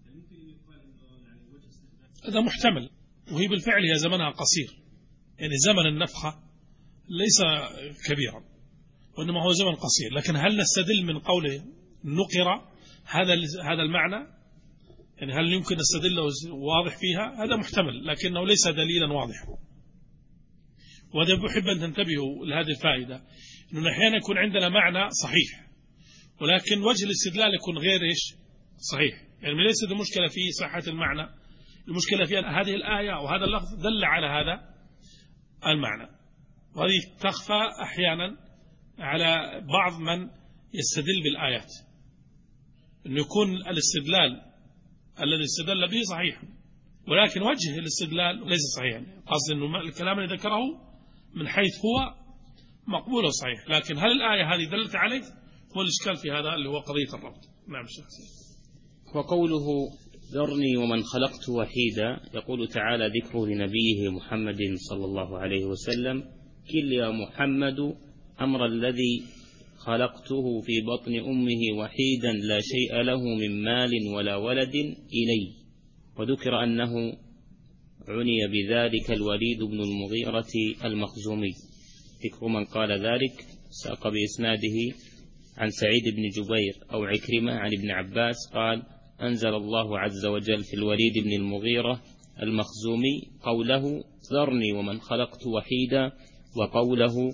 هذا محتمل، وهي بالفعل هي زمنها قصير، يعني زمن النفخة ليس كبيرا، وإنما هو زمن قصير. لكن هل نستدل من قوله نقر هذا المعنى؟ يعني هل يمكن نستدل واضح فيها؟ هذا محتمل لكنه ليس دليلا واضحا. وهذا بحب أن تنتبهوا لهذه الفائدة، أنه أحيانا يكون عندنا معنى صحيح ولكن وجه الاستدلال يكون غير إيش؟ صحيح. يعني ليست المشكلة في صحة المعنى، المشكلة في أن هذه الآية أو هذا اللفظ دل على هذا المعنى، وهذه تخفى أحيانا على بعض من يستدل بالآيات، أن يكون الاستدلال الذي استدل به صحيح، ولكن وجه الاستدلال ليس صحيحا، قصد أنه الكلام الذي ذكره من حيث هو مقبول وصحيح، لكن هل الآية هذه دلت عليه؟ هو الإشكال في هذا اللي هو قضية الربط. نعم شيخ. وقوله ذرني ومن خلقت وحيدا، يقول تعالى ذكر لنبيه محمد صلى الله عليه وسلم: كل يا محمد أمر الذي خلقته في بطن أمه وحيدا لا شيء له من مال ولا ولد إلي. وذكر أنه عني بذلك الوليد بن المغيرة المخزومي. ذكر من قال ذلك ساق بإسناده عن سعيد بن جبير أو عكرمة عن ابن عباس قال: أنزل الله عز وجل في الوليد بن المغيرة المخزومي قوله: ذرني ومن خلقت وحيدا، وقوله: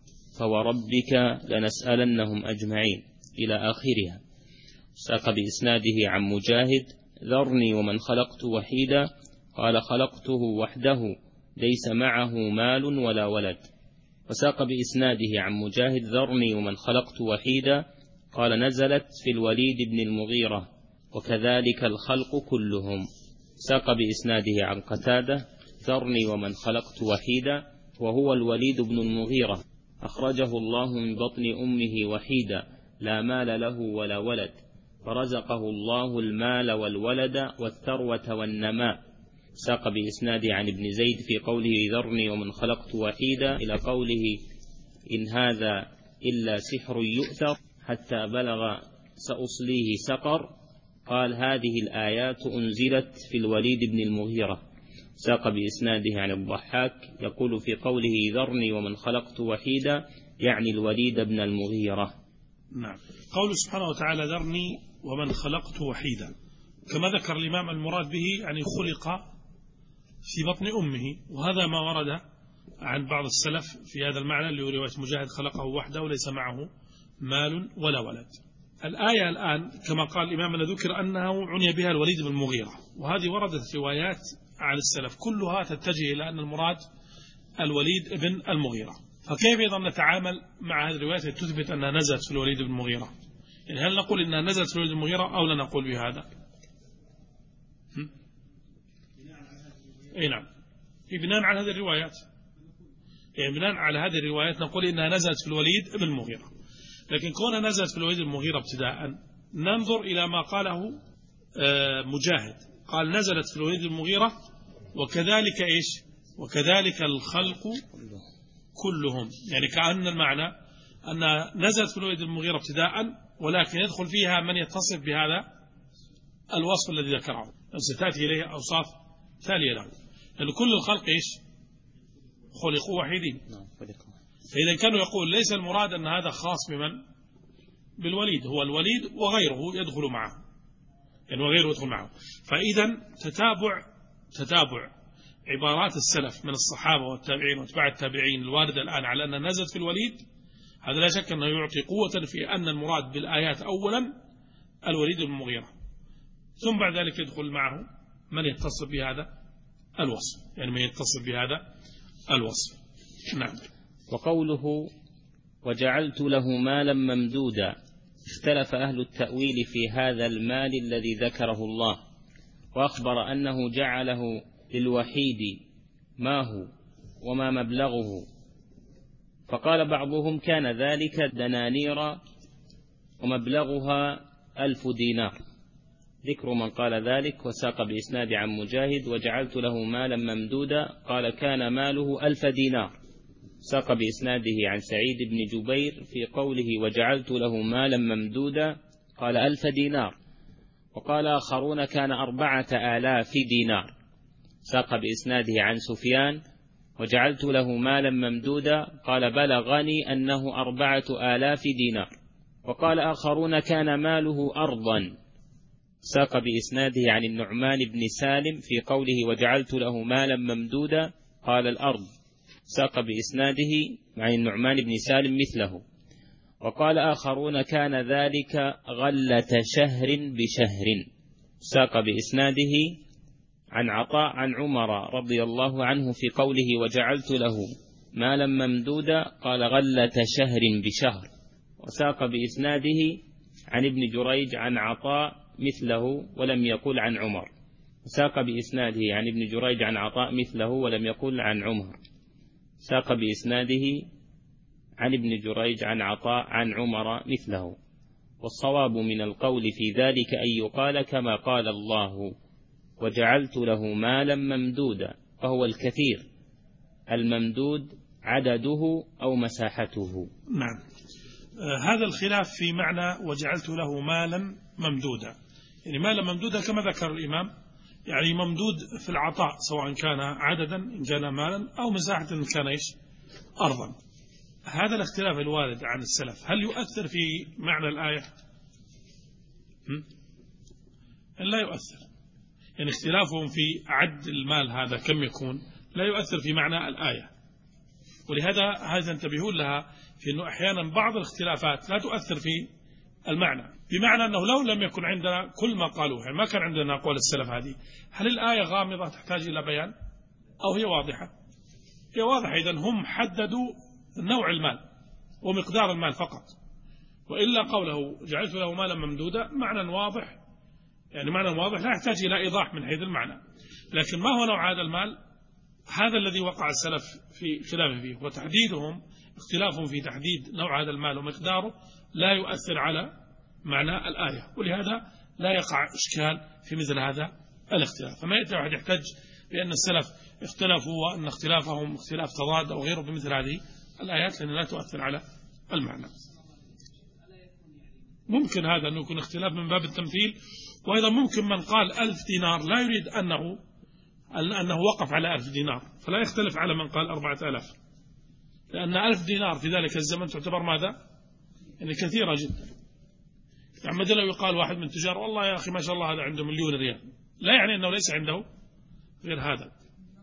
فوربك لنسألنهم أجمعين، إلى آخرها. ساق بإسناده عن مجاهد: ذرني ومن خلقت وحيدا، قال: خلقته وحده ليس معه مال ولا ولد. وساق بإسناده عن مجاهد: ذرني ومن خلقت وحيدا، قال: نزلت في الوليد بن المغيرة، وكذلك الخلق كلهم. ساق بإسناده عن قتادة: ذرني ومن خلقت وحيدا، وهو الوليد بن المغيرة، أخرجه الله من بطن أمه وحيدا لا مال له ولا ولد، فرزقه الله المال والولد والثروة والنماء. ساق بإسناده عن ابن زيد في قوله: ذرني ومن خلقت وحيدا، إلى قوله: إن هذا إلا سحر يؤثر، حتى بلغ سأصليه سقر. قال: هذه الآيات أنزلت في الوليد بن المغيرة. ساق بإسناده عن الضحاك يقول في قوله: ذرني ومن خلقت وحيدا، يعني الوليد بن المغيرة. نعم. قول سبحانه وتعالى: ذرني ومن خلقت وحيدا، كما ذكر الإمام المراد به يعني خلق في بطن أمه، وهذا ما ورد عن بعض السلف في هذا المعنى اللي هو رواية مجاهد: خلقه وحده وليس معه مال ولا ولد. الآية الآن كما قال الإمام أن ذكر أنه عني بها الوليد بن المغيرة، وهذه وردت روايات عن السلف كلها تتجه إلى أن المراد الوليد بن المغيرة. فكيف إذا نتعامل مع هذه الروايات التي تثبت أنها نزلت في الوليد بن المغيرة؟ يعني هل نقول إنها نزلت في الوليد بن المغيرة أو لا نقول بهذا؟ أي نعم، بناء على هذه الروايات، يعني بناء على هذه الروايات نقول إنها نزلت في الوليد بن المغيرة. لكن كونها نزلت في الوليد بن المغيرة ابتداء، ننظر إلى ما قاله مجاهد، قال: نزلت في الوليد بن المغيرة، وكذلك إيش؟ وكذلك الخلق كلهم، يعني كأن المعنى أن نزلت في الوليد بن المغيرة ابتداء، ولكن يدخل فيها من يتصف بهذا الوصف الذي ذكره، ستأتي إليه أوصاف تالية له، لأن كل الخلق إيش؟ خلقوا وحيدين. فإذا كانوا يقول ليس المراد أن هذا خاص بمن؟ بالوليد، هو الوليد وغيره يدخل معه، يعني وغيره يدخل معه. فإذا تتابع عبارات السلف من الصحابة والتابعين واتباع التابعين الواردة الآن على أن نزلت في الوليد، هذا لا شك أنه يعطي قوة في أن المراد بالآيات أولا الوليد بن المغيرة، ثم بعد ذلك يدخل معه من يتصف بهذا الوصف، يعني من يتصف بهذا الوصف. نعم. وقوله: وجعلت له مالا ممدودا، اختلف أهل التأويل في هذا المال الذي ذكره الله، وأخبر أنه جعله للوحيد ما هو وما مبلغه. فقال بعضهم: كان ذلك دنانير ومبلغها 1000 دينار. ذكر من قال ذلك. وساق بإسناد عن مجاهد: وجعلت له مالا ممدودا، قال: كان ماله 1000 دينار. ساق بإسناده عن سعيد بن جبير في قوله: وجعلت له مالا ممدودا، قال: 1000 دينار. وقال آخرون: كان 4000 دينار. ساق بإسناده عن سفيان: وجعلت له مالا ممدودا، قال: بلغني أنه 4000 دينار. وقال آخرون: كان ماله أرضا. ساق بإسناده عن النعمان بن سالم في قوله: وجعلت له مالا ممدودا، قال: الأرض. ساق بإسناده عن النعمان بن سالم مثله. وقال آخرون: كان ذلك غلة شهر بشهر. ساق بإسناده عن عطاء عن عمر رضي الله عنه في قوله: وجعلت له مالا ممدودا قال غلة شهر بشهر. وساق بإسناده عن ابن جريج عن عطاء مثله ولم يقل عن عمر. ساق بإسناده عن ابن جريج عن عطاء مثله ولم يقل عن عمر. ساق بإسناده عن ابن جريج عن عطاء عن عمر مثله. والصواب من القول في ذلك أن يقال كما قال الله وجعلت له مالا ممدودا، فهو الكثير الممدود عدده أو مساحته. نعم. هذا الخلاف في معنى وجعلت له مالا ممدودا، يعني مالا ممدودا كما ذكر الإمام، يعني ممدود في العطاء سواء كان عددا إن كان مالا أو مساحة إن كان أرضا. هذا الاختلاف الوارد عن السلف هل يؤثر في معنى الآية؟ لا يؤثر، يعني اختلافهم في عد المال هذا كم يكون لا يؤثر في معنى الآية. ولهذا انتبهون لها في أنه أحيانا بعض الاختلافات لا تؤثر في المعنى، بمعنى أنه لو لم يكن عندنا كل ما قالوه، يعني ما كان عندنا أقوال السلف هذه، هل الآية غامضة تحتاج إلى بيان أو هي واضحة؟ هي واضحة. إذن هم حددوا نوع المال ومقدار المال فقط، وإلا قوله جعلت له مالا ممدودا معنى واضح، يعني معنى واضح لا يحتاج إلى إيضاح من حيث المعنى. لكن ما هو نوع هذا المال؟ هذا الذي وقع السلف في خلافه فيه، وتحديدهم اختلافهم في تحديد نوع هذا المال ومقداره لا يؤثر على معنى الآية، ولهذا لا يقع إشكال في مثل هذا الاختلاف. فما يأتي واحد يحتج بأن السلف اختلفوا وأن اختلافهم اختلاف تضاد أو غيره بمثل هذه الآيات، لأنها لا تؤثر على المعنى. ممكن هذا أنه يكون اختلاف من باب التمثيل، وأيضا ممكن من قال 1000 دينار لا يريد أنه وقف على 1000 دينار، فلا يختلف على من قال 4000، لأن 1000 دينار في ذلك الزمن تعتبر ماذا؟ يعني كثيرة جدا. يعني مثلا لو يقال واحد من تجار والله يا أخي ما شاء الله هذا عنده 1,000,000 ريال، لا يعني أنه ليس عنده غير هذا.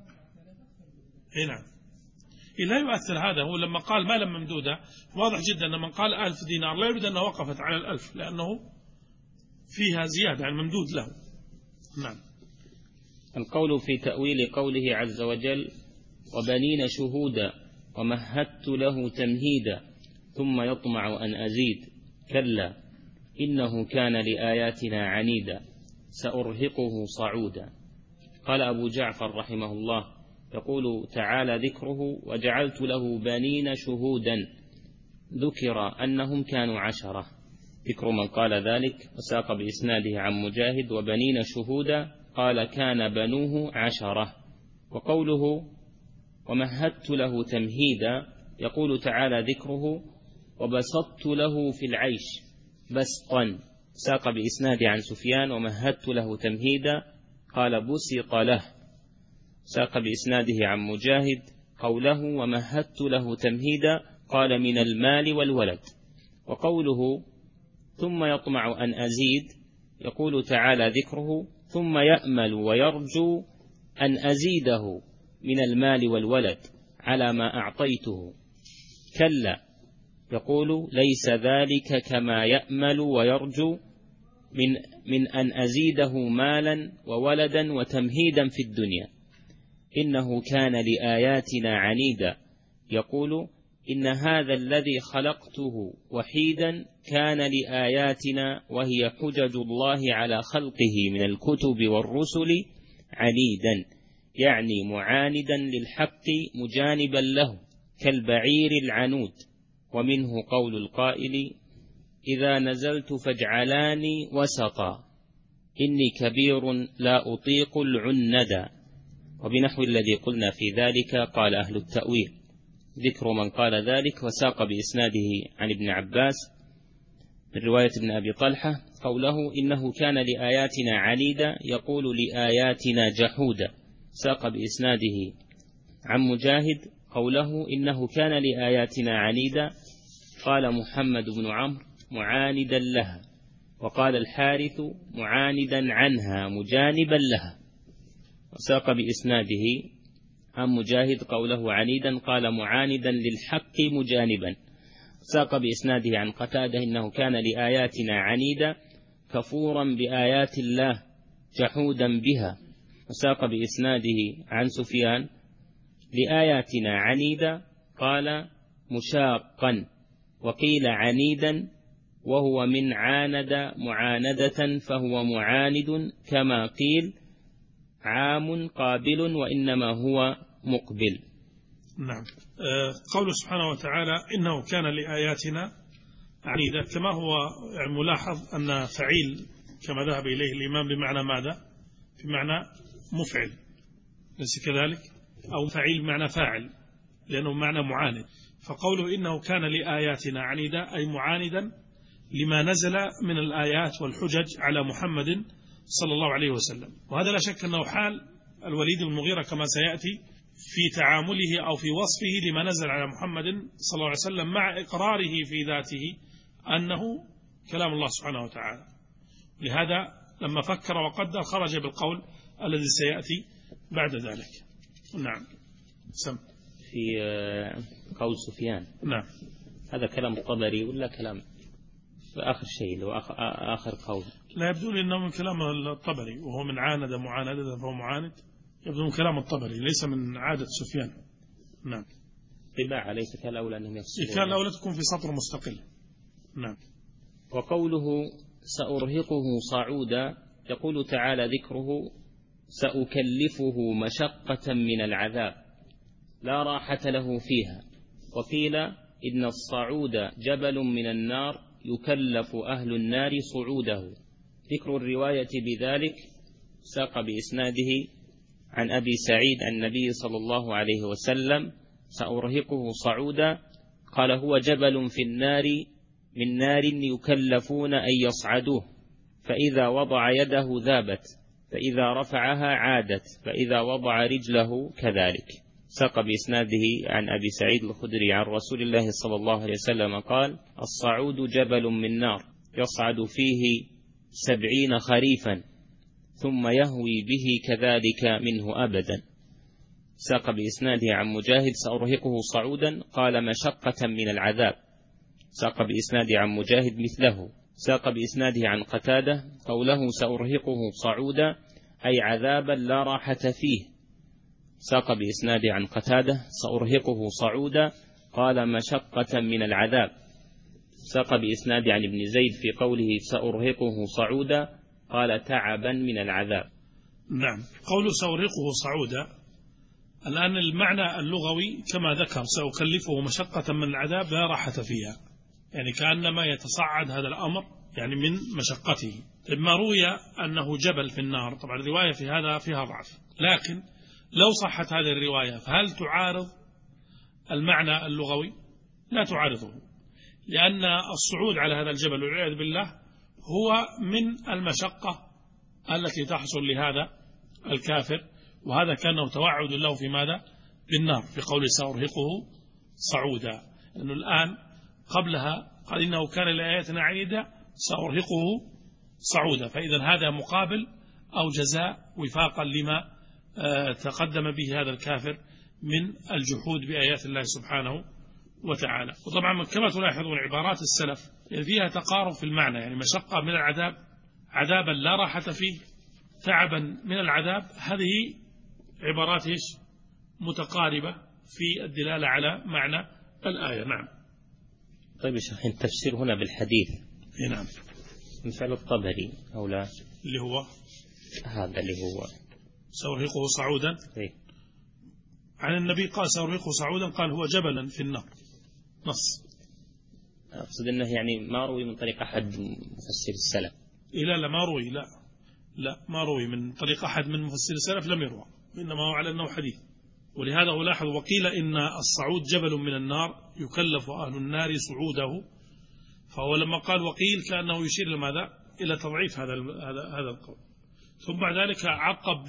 نعم. لا يؤثر هذا. هو لما قال مالا ممدودا واضح جدا أن من قال 1000 دينار لا يريد أنه وقفت على 1000، لأنه فيها زيادة عن ممدود له. نعم. القول في تأويل قوله عز وجل وبنين شهودا ومهدت له تمهيدا ثم يطمع أن أزيد كلا إنه كان لآياتنا عنيدا سأرهقه صعودا. قال أبو جعفر رحمه الله يقول تعالى ذكره وجعلت له بنين شهودا، ذكر أنهم كانوا 10، ذكر من قال ذلك. وساق بإسناده عن مجاهد وبنين شهودا قال كان بنوه 10. وقوله ومهدت له تمهيدا يقول تعالى ذكره وبسطت له في العيش بسطا. ساق بإسناده عن سفيان ومهدت له تمهيدا قال بسط له. ساق بإسناده عن مجاهد قوله ومهدت له تمهيدا قال من المال والولد. وقوله ثم يطمع أن أزيد يقول تعالى ذكره ثم يأمل ويرجو أن أزيده من المال والولد على ما أعطيته كلا يقول ليس ذلك كما يأمل ويرجو من أن أزيده مالا وولدا وتمهيدا في الدنيا، إنه كان لآياتنا عنيدا يقول إن هذا الذي خلقته وحيدا كان لآياتنا وهي حجج الله على خلقه من الكتب والرسل عنيدا، يعني معاندا للحق مجانبا له كالبعير العنود. ومنه قول القائل إذا نزلت فاجعلاني وسطا إني كبير لا أطيق العندا. وبنحو الذي قلنا في ذلك قال أهل التأويل، ذكر من قال ذلك. وساق بإسناده عن ابن عباس من رواية ابن أبي طلحة قوله إنه كان لآياتنا عنيدا يقول لآياتنا جحودا. ساق بإسناده عن مجاهد قوله إنه كان لآياتنا عنيدا قال محمد بن عمرو معاندا لها، وقال الحارث معاندا عنها مجانبا لها. وساق بإسناده عن مجاهد قوله عنيدا قال معاندا للحق مجانبا. ساق بإسناده عن قتادة إنه كان لآياتنا عنيدا كفورا بآيات الله جحودا بها. وساق بإسناده عن سفيان لآياتنا عنيدا قال مشاقا، وقيل عنيدا، وهو من عاند معاندة فهو معاند، كما قيل عام قابل وإنما هو مقبل. نعم. قوله سبحانه وتعالى إنه كان لآياتنا عنيدا، كما هو ملاحظ أن فعيل كما ذهب إليه الإمام بمعنى ماذا؟ بمعنى مفعل، ليس كذلك؟ أو فعيل بمعنى فاعل، لأنه معنى معاند. فقوله إنه كان لآياتنا عنيدا أي معاندا لما نزل من الآيات والحجج على محمد صلى الله عليه وسلم. وهذا لا شك أنه حال الوليد بن المغيرة كما سيأتي في تعامله أو في وصفه لما نزل على محمد صلى الله عليه وسلم، مع إقراره في ذاته أنه كلام الله سبحانه وتعالى. لهذا لما فكر وقدر خرج بالقول الذي سيأتي بعد ذلك. نعم. سم. في قول سفيان. نعم. هذا كلام الطبري ولا كلام آخر شيء لو آخر قول؟ لا، يبدو لي أنه من كلام الطبري، وهو من عاند معاندة فهو معاند، يبدو من كلام الطبري ليس من عادة سفيان. نعم. طباعة ليس كالأولى أنهم يفصلون، كان الأولى تكون في سطر مستقل. نعم. وقوله سأرهقه صعودا، يقول تعالى ذكره سأكلفه مشقة من العذاب لا راحة له فيها. وقيل إن الصعود جبل من النار يكلف أهل النار صعوده. ذكر الرواية بذلك ساق بإسناده عن أبي سعيد عن النبي صلى الله عليه وسلم سأرهقه صعودا، قال هو جبل في النار من نار يكلفون أن يصعدوه، فإذا وضع يده ذابت، فإذا رفعها عادت، فإذا وضع رجله كذلك. ساق بإسناده عن أبي سعيد الخدري عن رسول الله صلى الله عليه وسلم قال الصعود جبل من نار يصعد فيه 70 خريفا ثم يهوي به كذلك منه أبدا. ساق بإسناده عن مجاهد سأرهقه صعودا قال مشقة من العذاب. ساق بإسناده عن مجاهد مثله. ساق بإسناده عن قتادة قوله سأرهقه صعودا أي عذابا لا راحة فيه. ساق بإسناده عن قتادة سأرهقه صعودا قال مشقة من العذاب. ساق بإسناده عن ابن زيد في قوله سأرهقه صعودا قال تعبا من العذاب. نعم. قوله سأرهقه صعودا، الآن المعنى اللغوي كما ذكر سأكلفه مشقة من العذاب لا راحة فيها، يعني كأنما يتصعد هذا الأمر يعني من مشقته. لما روي أنه جبل في النار، طبعا الرواية في هذا فيها ضعف، لكن لو صحت هذه الرواية فهل تعارض المعنى اللغوي؟ لا تعارضه، لأن الصعود على هذا الجبل والعياذ بالله هو من المشقة التي تحصل لهذا الكافر، وهذا كان توعد له في ماذا؟ بالنار، في قول سأرهقه صعودا، لأنه الآن قبلها قال إنه كان لآياتنا عنيدا سأرهقه صعودا، فإذا هذا مقابل أو جزاء وفاقا لما تقدم به هذا الكافر من الجحود بآيات الله سبحانه وتعالى. وطبعا كما تلاحظون عبارات السلف فيها تقارب في المعنى، يعني مشقة من العذاب عذابا لا راحة فيه، تعبا من العذاب، هذه عبارات متقاربة في الدلالة على معنى الآية. نعم. طيب يا شيخ التفسير هنا بالحديث. نعم. من فعل الطبري أو لا؟ اللي هو هذا اللي هو سأرهقه صعودا. إيه؟ عن النبي قال سأرهقه صعودا، قال هو جبلا في النار، نص. أقصد أنه يعني ما روي من طريق أحد مفسر السلف. لا ما روي، لا ما روي من طريق أحد من مفسر السلف، لم يروى، إنما هو على أنه حديث. ولهذا ألاحظ وقيل إن الصعود جبل من النار يكلف أهل النار صعوده، فهو لما قال وقيل كأنه يشير لماذا؟ إلى تضعيف هذا القول. ثم بعد ذلك عقب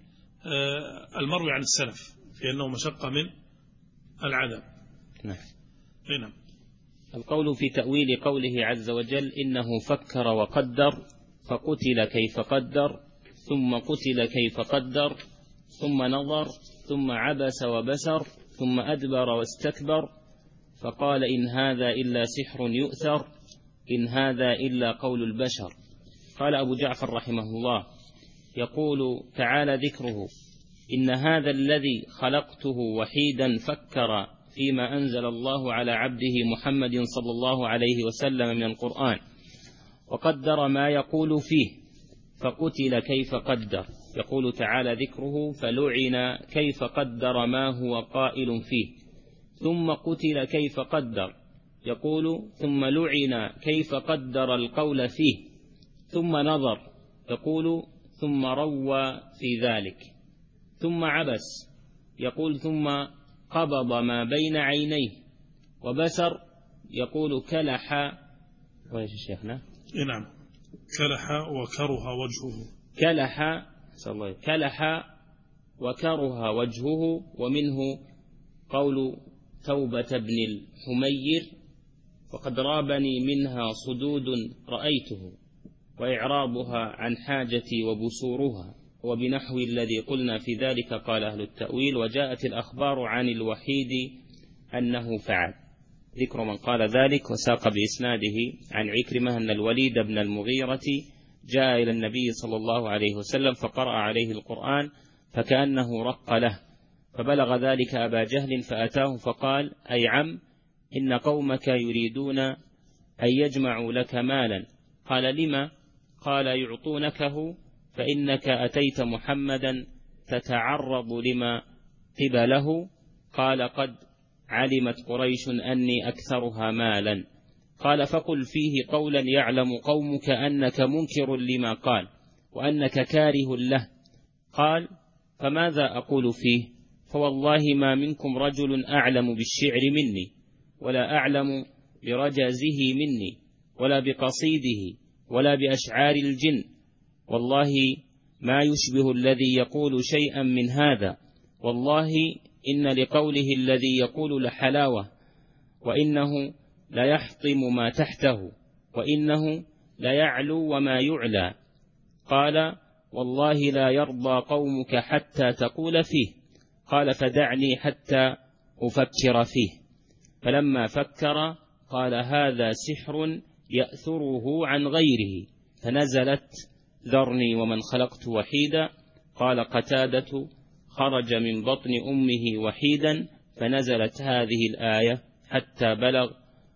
بالمروي عن السلف في أنه مشقة من العذاب. نعم. القول في تأويل قوله عز وجل إنه فكر وقدر فقتل كيف قدر ثم قتل كيف قدر ثم نظر ثم عبس وبسر ثم أدبر واستكبر فقال إن هذا إلا سحر يؤثر إن هذا إلا قول البشر. قال أبو جعفر رحمه الله يقول تعالى ذكره إن هذا الذي خلقته وحيدا فكر فيما أنزل الله على عبده محمد صلى الله عليه وسلم من القرآن، وقدر ما يقول فيه، فقتل كيف قدر. يقول تعالى ذكره: فلعن كيف قدر ما هو قائل فيه، ثم قتل كيف قدر. يقول: ثم لعن كيف قدر القول فيه، ثم نظر. يقول: ثم روى في ذلك، ثم عبس. يقول: ثم قبض ما بين عينيه وبسر. يقول: كلح. وإيش شيخنا؟ نعم، كلح وكره وجهه. كلح وكره وجهه. ومنه قول توبة بن الحمير: وقد رابني منها صدود رأيته، وإعرابها عن حاجتي وبصورها، وبنحو الذي قلنا في ذلك قال أهل التأويل. وجاءت الأخبار عن الوحيد أنه فعل. ذكر من قال ذلك. وساق بإسناده عن عكرمة أن الوليد بن المغيرة جاء إلى النبي صلى الله عليه وسلم فقرأ عليه القرآن فكأنه رق له، فبلغ ذلك أبا جهل فأتاه فقال: أي عم، إن قومك يريدون أن يجمعوا لك مالا. قال: لما؟ قال: يعطونكه فإنك أتيت محمدا تتعرض لما قبله. قال: قد علمت قريش أني أكثرها مالا. قال: فقل فيه قولا يعلم قومك أنك منكر لما قال وأنك كاره له. قال: فماذا أقول فيه؟ فوالله ما منكم رجل أعلم بالشعر مني، ولا أعلم برجزه مني، ولا بقصيده، ولا بأشعار الجن. والله ما يشبه الذي يقول شيئا من هذا. والله إن لقوله الذي يقول لحلاوة، وإنه لا يحطم ما تحته، وإنه لا يعلو وما يعلى. قال: والله لا يرضى قومك حتى تقول فيه. قال: فدعني حتى أفكر فيه. فلما فكر قال: هذا سحر يأثره عن غيره. فنزلت: ذرني ومن خلقت وحيدا. قال قتادة: خرج من بطن أمه وحيدا. فنزلت هذه الآية حتى بلغ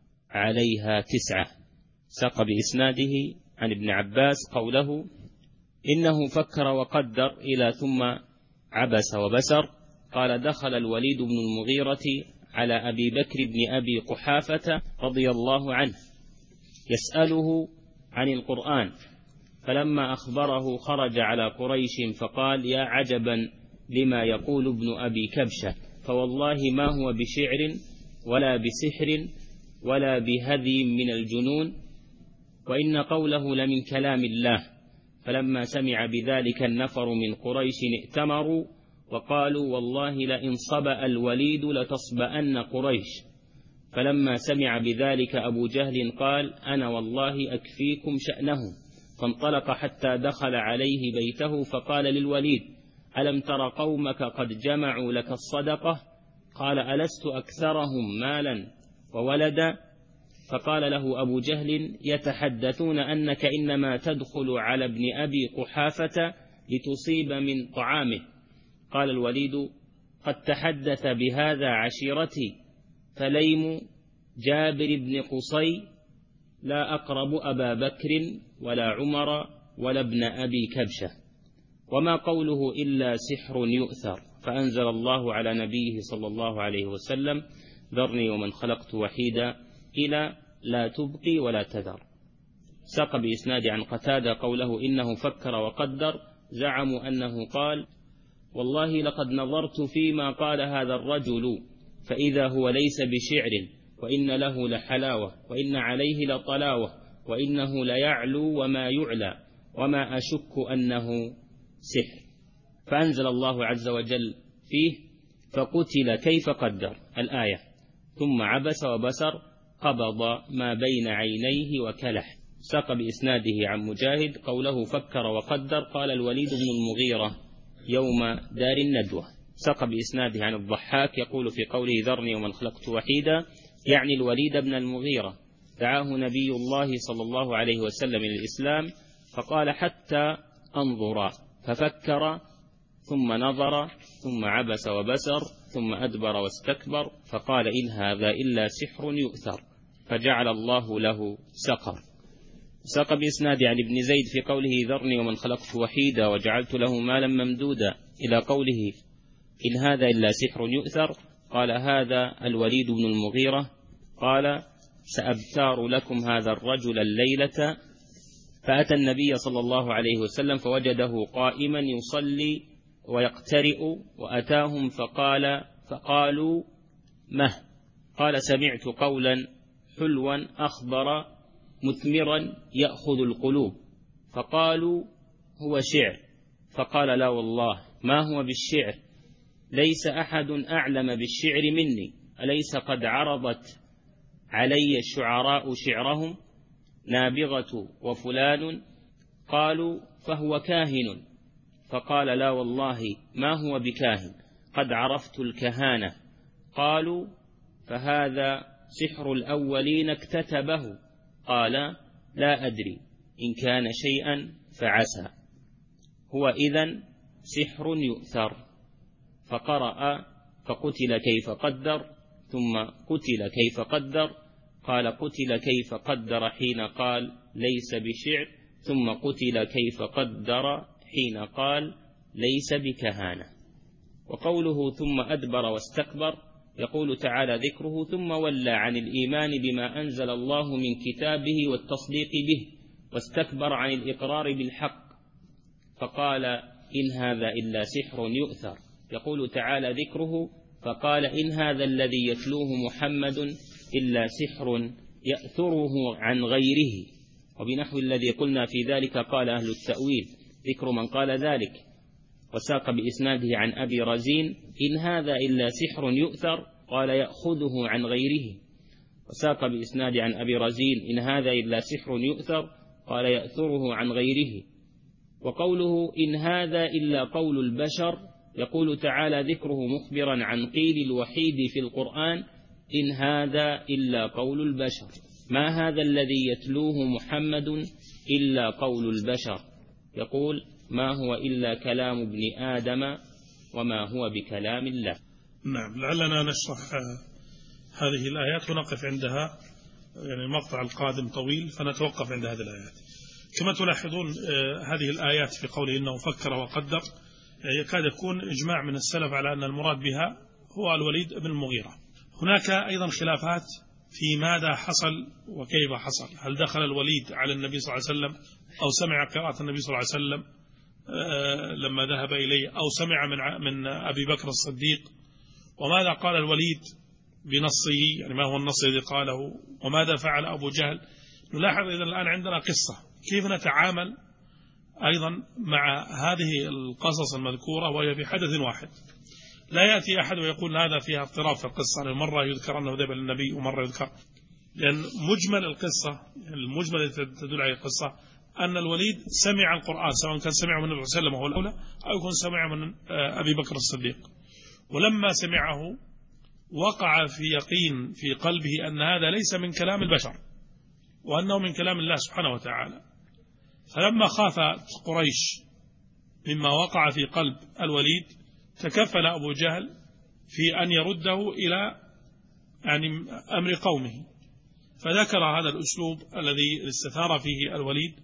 عليها 9. ساق بإسناده عن ابن عباس قوله: إنه فكر وقدر إلى ثم عبس وبسر. قال: دخل الوليد بن المغيرة على أبي بكر بن أبي قحافة رضي الله عنه يسأله عن القرآن، فلما أخبره خرج على قريش فقال: يا عجبا لما يقول ابن أبي كبشة، فوالله ما هو بشعر ولا بسحر ولا بهذي من الجنون، وإن قوله لمن كلام الله. فلما سمع بذلك النفر من قريش ائتمروا وقالوا: والله لئن صبأ الوليد لتصبأن قريش. فلما سمع بذلك أبو جهل قال: أنا والله أكفيكم شأنه. فانطلق حتى دخل عليه بيته فقال للوليد: ألم تر قومك قد جمعوا لك الصدقة؟ قال: ألست أكثرهم مالا وولدا؟ فقال له أبو جهل: يتحدثون أنك إنما تدخل على ابن أبي قحافة لتصيب من طعامه. قال الوليد: قد تحدث بهذا عشيرتي، فليم جابر بن قصي لا أقرب أبا بكر ولا عمر ولا ابن أبي كبشة، وما قوله إلا سحر يؤثر. فأنزل الله على نبيه صلى الله عليه وسلم: ذرني ومن خلقت وحيدا، إلى لا تبقي ولا تذر. ساق بإسناد عن قتادة قوله: إنه فكر وقدر. زعموا أنه قال: والله لقد نظرت فيما قال هذا الرجل فإذا هو ليس بشعر، وإن له لحلاوة، وإن عليه لطلاوة، وإنه ليعلو وما يعلى، وما أشك أنه سحر. فأنزل الله عز وجل فيه: فقتل كيف قدر، الآية. ثم عبس وبسر، قبض ما بين عينيه وكلح. ساق بإسناده عن مجاهد قوله: فكر وقدر. قال الوليد بن المغيرة يوم دار الندوة. ساق بإسناده عن الضحاك يقول في قوله: ذرني ومن خلقت وحيدا، يعني الوليد بن المغيرة دعاه نبي الله صلى الله عليه وسلم إلى الإسلام، فقال: حتى أنظر. ففكر ثم نظر ثم عبس وبسر ثم أدبر واستكبر فقال إن هذا إلا سحر يؤثر فجعل الله له سقر. ساق بإسناد عن ابن زيد في قوله ذرني ومن خلقت وحيدا وجعلت له مالا ممدودا إلى قوله إن هذا إلا سحر يؤثر قال هذا الوليد بن المغيرة قال سأبتار لكم هذا الرجل الليلة، فأتى النبي صلى الله عليه وسلم فوجده قائما يصلي ويقترئ وأتاهم فقالوا مه؟ قال سمعت قولا حلوا أخضر مثمرا يأخذ القلوب، فقالوا هو شعر، فقال لا والله ما هو بالشعر، ليس أحد أعلم بالشعر مني، أليس قد عرضت علي الشعراء شعرهم نابغة وفلان؟ قالوا فهو كاهن، فقال لا والله ما هو بكاهن، قد عرفت الكهانة. قالوا فهذا سحر الأولين اكتتبه، قال لا أدري إن كان شيئا فعسى، هو إذن سحر يؤثر. فقرأ فقتل كيف قدر، ثم قتل كيف قدر، قال قتل كيف قدر حين قال ليس بشعر، ثم قتل كيف قدر حين قال ليس بكهانة. وقوله ثم أدبر واستكبر يقول تعالى ذكره ثم ولى عن الإيمان بما أنزل الله من كتابه والتصديق به واستكبر عن الإقرار بالحق فقال إن هذا إلا سحر يؤثر. يقول تعالى ذكره فقال إن هذا الذي يتلوه محمد إلا سحر يأثره عن غيره. وبنحو الذي قلنا في ذلك قال أهل التأويل ذكر من قال ذلك. وساق بإسناده عن أبي رزين إن هذا إلا سحر يؤثر قال يأخذه عن غيره. وساق بإسناد عن أبي رزين إن هذا إلا سحر يؤثر قال يأثره عن غيره. وقوله إن هذا إلا قول البشر يقول تعالى ذكره مخبرا عن قيل الوحيد في القرآن إن هذا إلا قول البشر، ما هذا الذي يتلوه محمد إلا قول البشر، يقول ما هو إلا كلام ابن آدم وما هو بكلام الله. نعم، لعلنا نشرح هذه الآيات ونقف عندها، يعني المقطع القادم طويل فنتوقف عند هذه الآيات. كما تلاحظون هذه الآيات في قوله إنه فكر وقدر يكاد يكون إجماع من السلف على أن المراد بها هو الوليد بن المغيرة. هناك أيضا خلافات في ماذا حصل وكيف حصل، هل دخل الوليد على النبي صلى الله عليه وسلم أو سمع قراءة النبي صلى الله عليه وسلم لما ذهب إليه أو سمع من أبي بكر الصديق، وماذا قال الوليد بنصه، يعني ما هو النص الذي قاله، وماذا فعل أبو جهل. نلاحظ إذن الآن عندنا قصة كيف نتعامل أيضا مع هذه القصص المذكورة وهي في حدث واحد. لا يأتي أحد ويقول هذا فيها اضطراب في القصة، مرة يذكر أنه ذهب للنبي ومرة يذكر، لأن مجمل القصة المجمل الذي تدل عليه القصة أن الوليد سمع القرآن، سواء كان سمعه من النبي صلى الله عليه وسلم وهو الأولى أو يكون سمعه من أبي بكر الصديق، ولما سمعه وقع في يقين في قلبه أن هذا ليس من كلام البشر وأنه من كلام الله سبحانه وتعالى. فلما خافت قريش مما وقع في قلب الوليد تكفل أبو جهل في أن يرده إلى يعني أمر قومه، فذكر هذا الأسلوب الذي استثار فيه الوليد.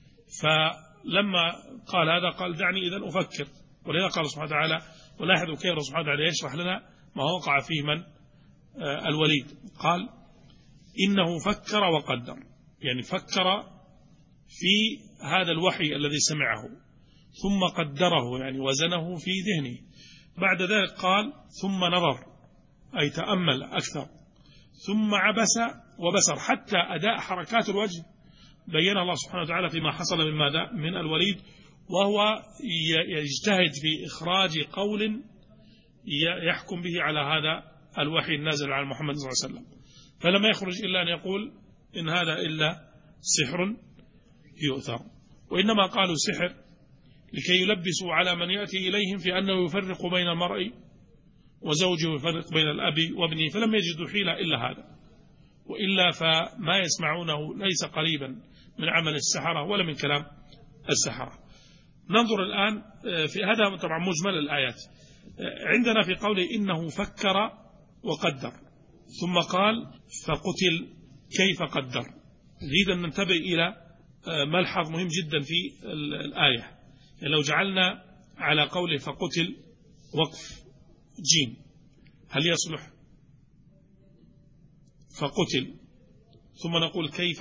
فلما قال هذا قال دعني إذن أفكر، ولذا قال سبحانه وتعالى ولاحظوا كيف سبحانه وتعالى يشرح لنا ما وقع فيه من الوليد. قال إنه فكر وقدر، يعني فكر في هذا الوحي الذي سمعه ثم قدره، يعني وزنه في ذهنه. بعد ذلك قال ثم نظر أي تأمل أكثر، ثم عبس وبسر، حتى أداء حركات الوجه بين الله سبحانه وتعالى فيما حصل من ماذا من الوليد، وهو يجتهد في إخراج قول يحكم به على هذا الوحي النازل على محمد صلى الله عليه وسلم. فلم يخرج إلا أن يقول إن هذا إلا سحر يؤثر. وإنما قالوا سحر لكي يلبسوا على من يأتي إليهم في أنه يفرق بين المرء وزوجه ويفرق بين الأب وابنه، فلم يجدوا حيلة إلا هذا، وإلا فما يسمعونه ليس قريبا من عمل السحرة ولا من كلام السحرة. ننظر الآن في هذا طبعا مجمل الآيات. عندنا في قوله إنه فكر وقدر ثم قال فقتل كيف قدر. نريد أن ننتبه إلى ملحظ مهم جدا في الآية. يعني لو جعلنا على قوله فقتل وقف جيم هل يصلح؟ فقتل ثم نقول كيف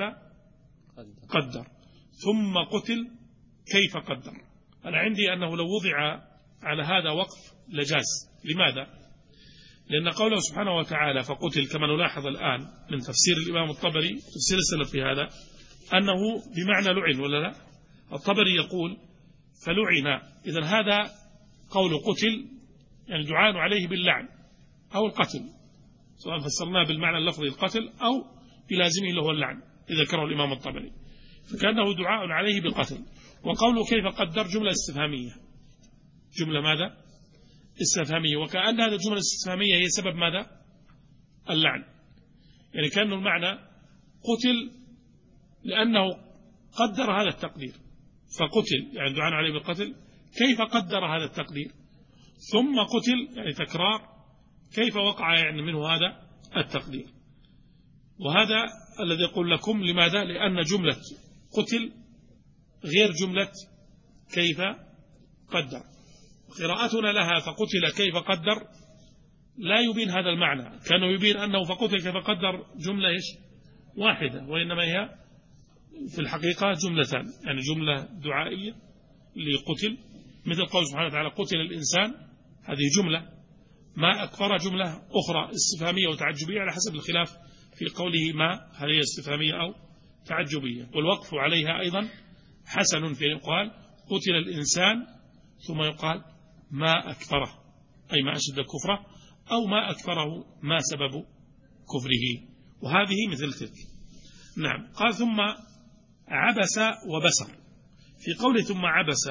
قدر ثم قتل كيف قدر. أنا عندي أنه لو وضع على هذا وقف لجاز. لماذا؟ لأن قوله سبحانه وتعالى فقتل كما نلاحظ الآن من تفسير الإمام الطبري تفسير السلف في هذا أنه بمعنى لعن ولا لا؟ الطبري يقول فلعن، إذن هذا قول قتل يعني دعاء عليه باللعن أو القتل، سواء فسرناه بالمعنى اللفظي القتل أو بلازمه اللي هو اللعن إذا ذكره الإمام الطبري، فكأنه دعاء عليه بالقتل. وقوله كيف قدر جملة استفهامية، جملة ماذا؟ استفهامية، وكأن هذه الجملة الاستفهامية هي سبب ماذا؟ اللعن. يعني كأن المعنى قتل لأنه قدر هذا التقدير، فقتل يعني دعاء عليه بالقتل، كيف قدر هذا التقدير، ثم قتل يعني تكرار كيف وقع يعني منه هذا التقدير. وهذا الذي يقول لكم لماذا؟ لأن جملة قتل غير جملة كيف قدر. قراءتنا لها فقتل كيف قدر لا يبين هذا المعنى، كانوا يبين أنه فقتل كيف قدر جملة إيش؟ واحدة، وإنما هي في الحقيقة جملتان، يعني جملة دعائية لقتل مثل قول سبحانه وتعالى قتل الإنسان، هذه جملة، ما أكثر جملة أخرى استفهامية وتعجبية على حسب الخلاف في قوله ما هل هي استفهامية أو تعجبية. والوقف عليها أيضا حسن في يقال قتل الإنسان ثم يقال ما أكثره أي ما أشد كفره، أو ما أكثره ما سبب كفره، وهذه مثل تلك. نعم. قال ثم عبس وبسر. في قوله ثم عبس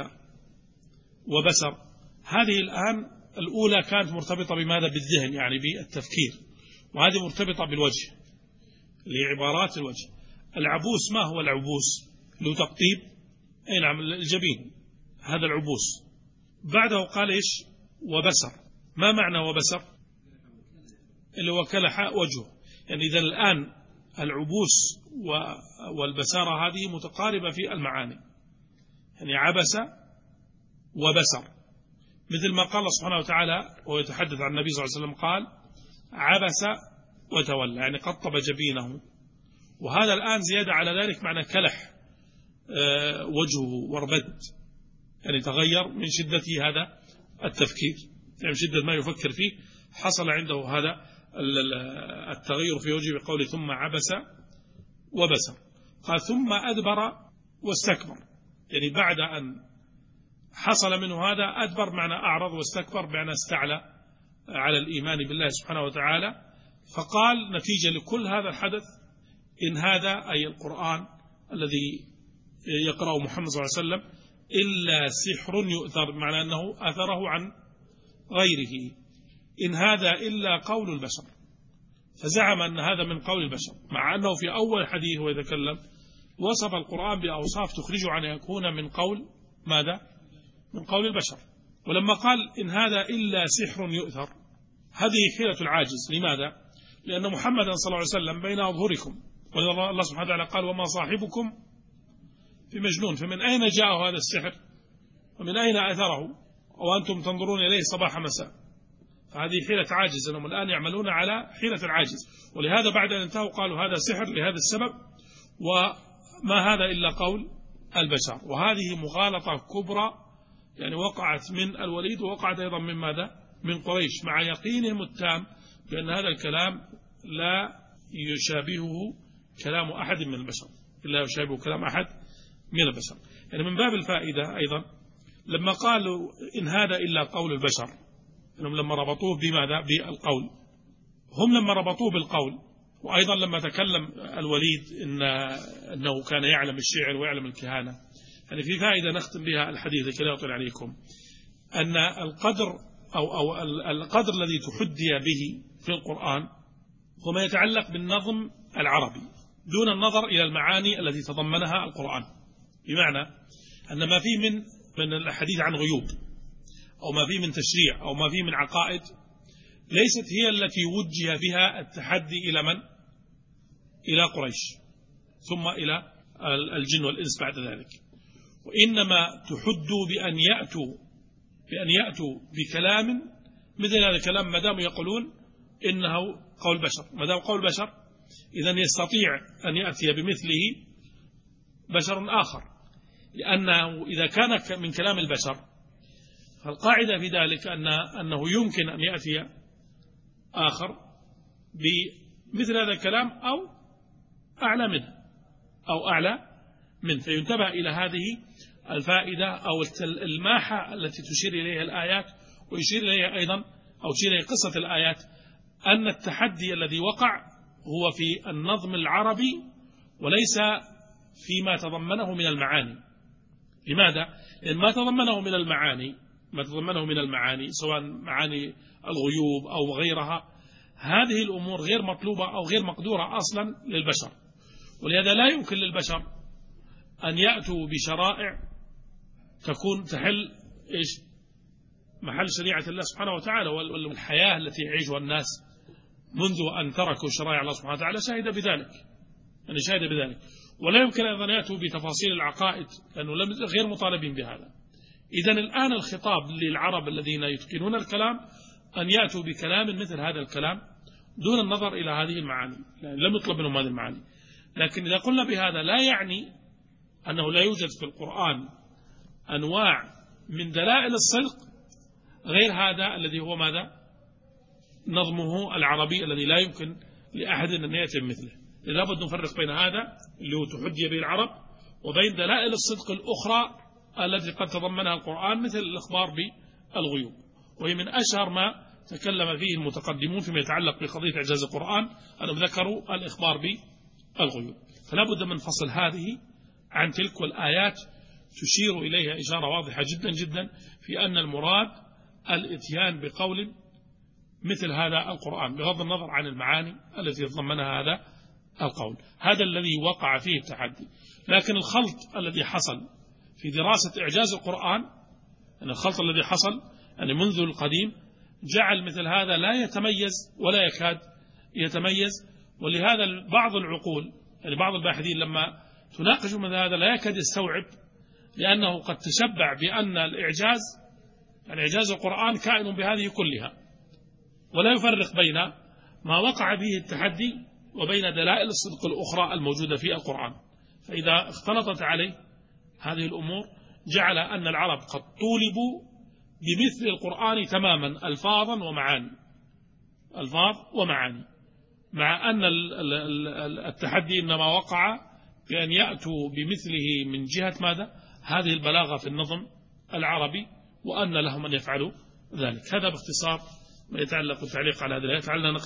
وبسر هذه الآن الأولى كانت مرتبطة بماذا؟ بالذهن يعني بالتفكير، وهذه مرتبطة بالوجه لعبارات الوجه. العبوس ما هو العبوس؟ له تقطيب، أي نعم الجبين، هذا العبوس. بعده قال إيش؟ وبسر. ما معنى وبسر؟ اللي هو كلح وجهه. يعني إذا الآن العبوس والبسارة هذه متقاربة في المعاني، يعني عبس وبسر، مثل ما قال سبحانه وتعالى ويتحدث عن النبي صلى الله عليه وسلم قال عبس وتولى، يعني قطب جبينه. وهذا الآن زيادة على ذلك معنى كلح وجهه واربد، يعني تغير من شدة هذا التفكير، يعني شدة ما يفكر فيه حصل عنده هذا التغير في وجهه بقوله ثم عبس وبسر. قال ثم أدبر واستكبر، يعني بعد أن حصل منه هذا أدبر معنى أعرض، واستكبر معنى استعلى على الإيمان بالله سبحانه وتعالى. فقال نتيجة لكل هذا الحدث إن هذا أي القرآن الذي يقرأ محمد صلى الله عليه وسلم إلا سحر يؤثر، معنى أنه أثره عن غيره، إن هذا إلا قول البشر. فزعم أن هذا من قول البشر، مع أنه في أول حديث ويتكلم وصف القرآن بأوصاف تخرجه عن يكون من قول ماذا؟ من قول البشر. ولما قال إن هذا إلا سحر يؤثر، هذه حيلة العاجز. لماذا؟ لأن محمدا صلى الله عليه وسلم بين أظهركم، والله سبحانه وتعالى قال وما صاحبكم بمجنون، فمن أين جاء هذا السحر ومن أين أثره وأنتم تنظرون إليه صباح مساء؟ فهذه حيلة عاجز، أنهم الآن يعملون على حيلة العاجز. ولهذا بعد أن انتهوا قالوا هذا سحر لهذا السبب، وما هذا إلا قول البشر. وهذه مغالطة كبرى يعني وقعت من الوليد، ووقعت أيضا من ماذا؟ من قريش، مع يقينهم التام بأن هذا الكلام لا يشابهه كلام أحد من البشر، لا يشابه كلام أحد من البشر. يعني من باب الفائدة أيضا لما قالوا إن هذا إلا قول البشر، إنهم لما ربطوه بماذا؟ بالقول. هم لما ربطوه بالقول، وأيضا لما تكلم الوليد إنه كان يعلم الشعر ويعلم الكهانة. يعني في فائدة نختم بها الحديث لكي لا أطيل عليكم، أن القدر أو القدر الذي تحدي به في القرآن هو ما يتعلق بالنظم العربي دون النظر إلى المعاني التي تضمنها القرآن. بمعنى أن ما فيه من الحديث عن غيوب أو ما فيه من تشريع أو ما فيه من عقائد ليست هي التي وجه بها التحدي إلى من؟ إلى قريش ثم إلى الجن والإنس بعد ذلك، وإنما تحدوا بأن يأتوا بكلام مثل هذا الكلام ما دام يقولون إنه قول بشر. ما دام قول بشر إذن يستطيع أن يأتي بمثله بشر آخر، لأنه إذا كان من كلام البشر فالقاعدة في ذلك أنه يمكن أن يأتي آخر بمثل هذا الكلام أو أعلى منه فينتبه إلى هذه الفائدة أو الماحة التي تشير إليها الآيات، ويشير إليها أيضا أو تشير إلى قصة الآيات أن التحدي الذي وقع هو في النظم العربي وليس فيما تضمنه من المعاني. لماذا؟ لأن ما تضمنه من المعاني سواء معاني الغيوب أو غيرها، هذه الأمور غير مطلوبة أو غير مقدورة أصلا للبشر، ولهذا لا يمكن للبشر أن يأتوا بشرائع تكون تحل محل شريعة الله سبحانه وتعالى. والحياة التي يعيشها الناس منذ أن تركوا شرائع الله سبحانه وتعالى شاهد بذلك، ولا يمكن أن يأتوا بتفاصيل العقائد لأنه غير مطالبين بهذا. إذن الآن الخطاب للعرب الذين يتقنون الكلام أن يأتوا بكلام مثل هذا الكلام دون النظر إلى هذه المعاني، يعني لم يطلب منهم هذه المعاني. لكن إذا قلنا بهذا لا يعني أنه لا يوجد في القرآن أنواع من دلائل الصدق غير هذا الذي هو ماذا؟ نظمه العربي الذي لا يمكن لأحد أن يأتي مثله. لا بد نفرق بين هذا اللي هو تحدي به العرب وبين دلائل الصدق الأخرى التي قد تضمنها القرآن مثل الإخبار بالغيوب، وهي من أشهر ما تكلم فيه المتقدمون فيما يتعلق بقضية إعجاز القرآن أنهم ذكروا الإخبار بالغيوب. فلا بد من فصل هذه عن تلك، والآيات تشير إليها إشارة واضحة جدا جدا في أن المراد الإتيان بقول مثل هذا القرآن بغض النظر عن المعاني التي يتضمنها هذا القول. هذا الذي وقع فيه التحدي. لكن الخلط الذي حصل في دراسة إعجاز القرآن، أن الخلط الذي حصل أن منذ القديم جعل مثل هذا لا يتميز ولا يكاد يتميز. ولهذا بعض العقول يعني بعض الباحثين لما تناقشوا مثل هذا لا يكاد يستوعب، لأنه قد تشبع بأن الإعجاز القرآن كائن بهذه كلها، ولا يفرق بين ما وقع فيه التحدي وبين دلائل الصدق الأخرى الموجودة في القرآن. فإذا اختلطت عليه هذه الأمور جعل أن العرب قد طولبوا بمثل القرآن تماما ألفاظ ومعاني، مع أن التحدي إنما وقع بأن يأتوا بمثله من جهة ماذا؟ هذه البلاغة في النظم العربي، وأن لهم أن يفعلوا ذلك. هذا باختصار ما يتعلق بالتعليق على هذه الآية.